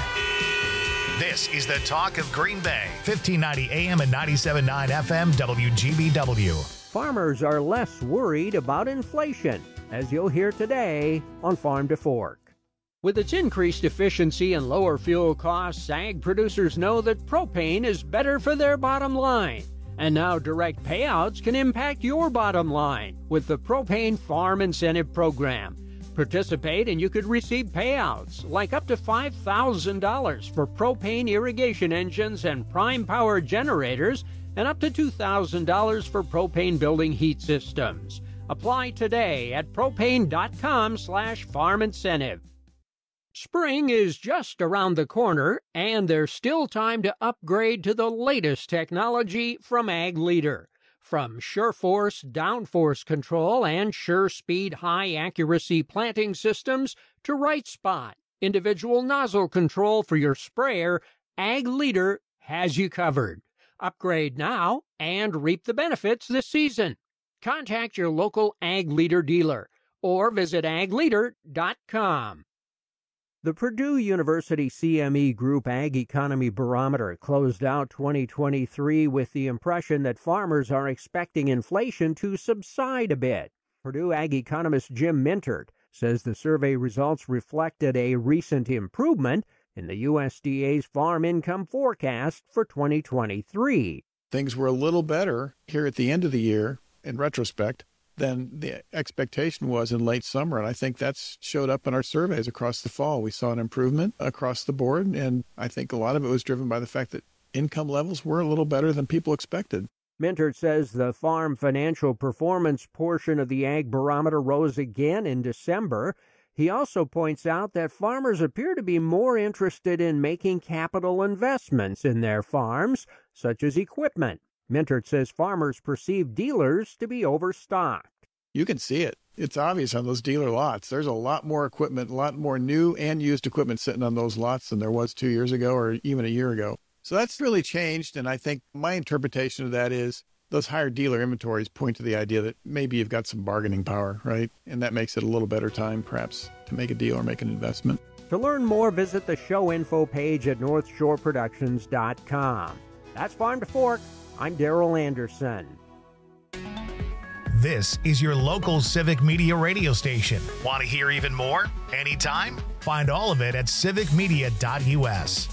This is the talk of Green Bay. 1590 AM and 97.9 FM WGBW.
Farmers are less worried about inflation, as you'll hear today on Farm to Fork. With its increased efficiency and lower fuel costs, ag producers know that propane is better for their bottom line. And now direct payouts can impact your bottom line with the Propane Farm Incentive Program. Participate and you could receive payouts like up to $5,000 for propane irrigation engines and prime power generators and up to $2,000 for propane building heat systems. Apply today at propane.com/farm incentive. Spring is just around the corner, and there's still time to upgrade to the latest technology from Ag Leader. From SureForce downforce control and SureSpeed high-accuracy planting systems to Right Spot, individual nozzle control for your sprayer, Ag Leader has you covered. Upgrade now and reap the benefits this season. Contact your local Ag Leader dealer or visit agleader.com. The Purdue University CME Group Ag Economy Barometer closed out 2023 with the impression that farmers are expecting inflation to subside a bit. Purdue Ag economist Jim Mintert says the survey results reflected a recent improvement in the USDA's farm income forecast for 2023.
Things were a little better here at the end of the year, in retrospect, than the expectation was in late summer. And I think that's showed up in our surveys across the fall. We saw an improvement across the board, and I think a lot of it was driven by the fact that income levels were a little better than people expected.
Mintert says the farm financial performance portion of the Ag Barometer rose again in December. He also points out that farmers appear to be more interested in making capital investments in their farms, such as equipment. Mintert says farmers perceive dealers to be overstocked.
You can see it. It's obvious on those dealer lots. There's a lot more equipment, a lot more new and used equipment sitting on those lots than there was 2 years ago or even a year ago. So that's really changed, and I think my interpretation of that is those higher dealer inventories point to the idea that maybe you've got some bargaining power, right? And that makes it a little better time, perhaps, to make a deal or make an investment.
To learn more, visit the show info page at northshoreproductions.com. That's Farm to Fork. I'm Darrell Anderson.
This is your local Civic Media radio station. Want to hear even more? Anytime? Find all of it at civicmedia.us.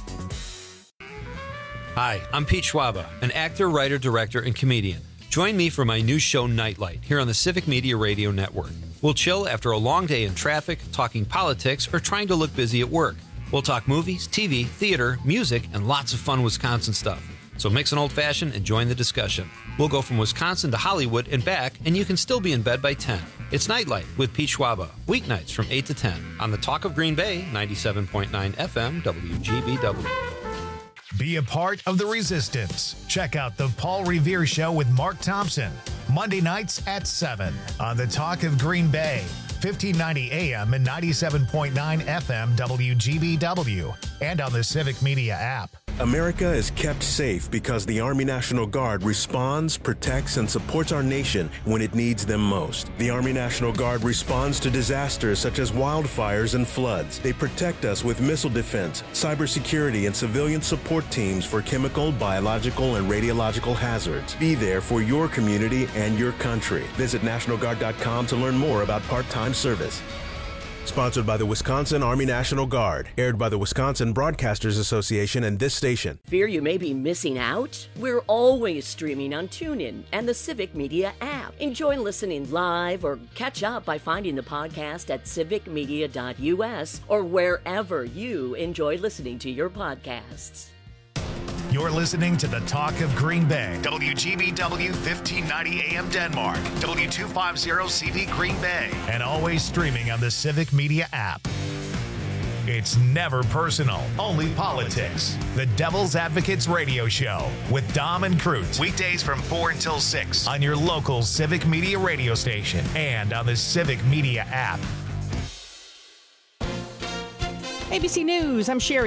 Hi, I'm Pete Schwaba, an actor, writer, director, and comedian. Join me for my new show, Nightlight, here on the Civic Media Radio Network. We'll chill after a long day in traffic, talking politics, or trying to look busy at work. We'll talk movies, TV, theater, music, and lots of fun Wisconsin stuff. So mix an old-fashioned and join the discussion. We'll go from Wisconsin to Hollywood and back, and you can still be in bed by 10. It's Nightlight with Pete Schwaba, weeknights from 8 to 10 on the Talk of Green Bay, 97.9 FM, WGBW.
Be a part of the resistance. Check out the Paul Revere Show with Mark Thompson, Monday nights at 7 on the Talk of Green Bay, 1590 AM and 97.9 FM WGBW, and on the Civic Media app.
America is kept safe because the Army National Guard responds, protects, and supports our nation when it needs them most. The Army National Guard responds to disasters such as wildfires and floods. They protect us with missile defense, cybersecurity, and civilian support teams for chemical, biological, and radiological hazards. Be there for your community and your country. Visit NationalGuard.com to learn more about part-time service. Sponsored by the Wisconsin Army National Guard. Aired by the Wisconsin Broadcasters Association and this station.
Fear you may be missing out? We're always streaming on TuneIn and the Civic Media app. Enjoy listening live or catch up by finding the podcast at civicmedia.us or wherever you enjoy listening to your podcasts.
You're listening to the Talk of Green Bay, WGBW 1590 AM Denmark, W250CV Green Bay, and always streaming on the Civic Media app. It's never personal, only politics. The Devil's Advocates Radio Show with Dom and Cruz. Weekdays from 4 until 6 on your local Civic Media radio station and on the Civic Media app.
ABC News, I'm Sherry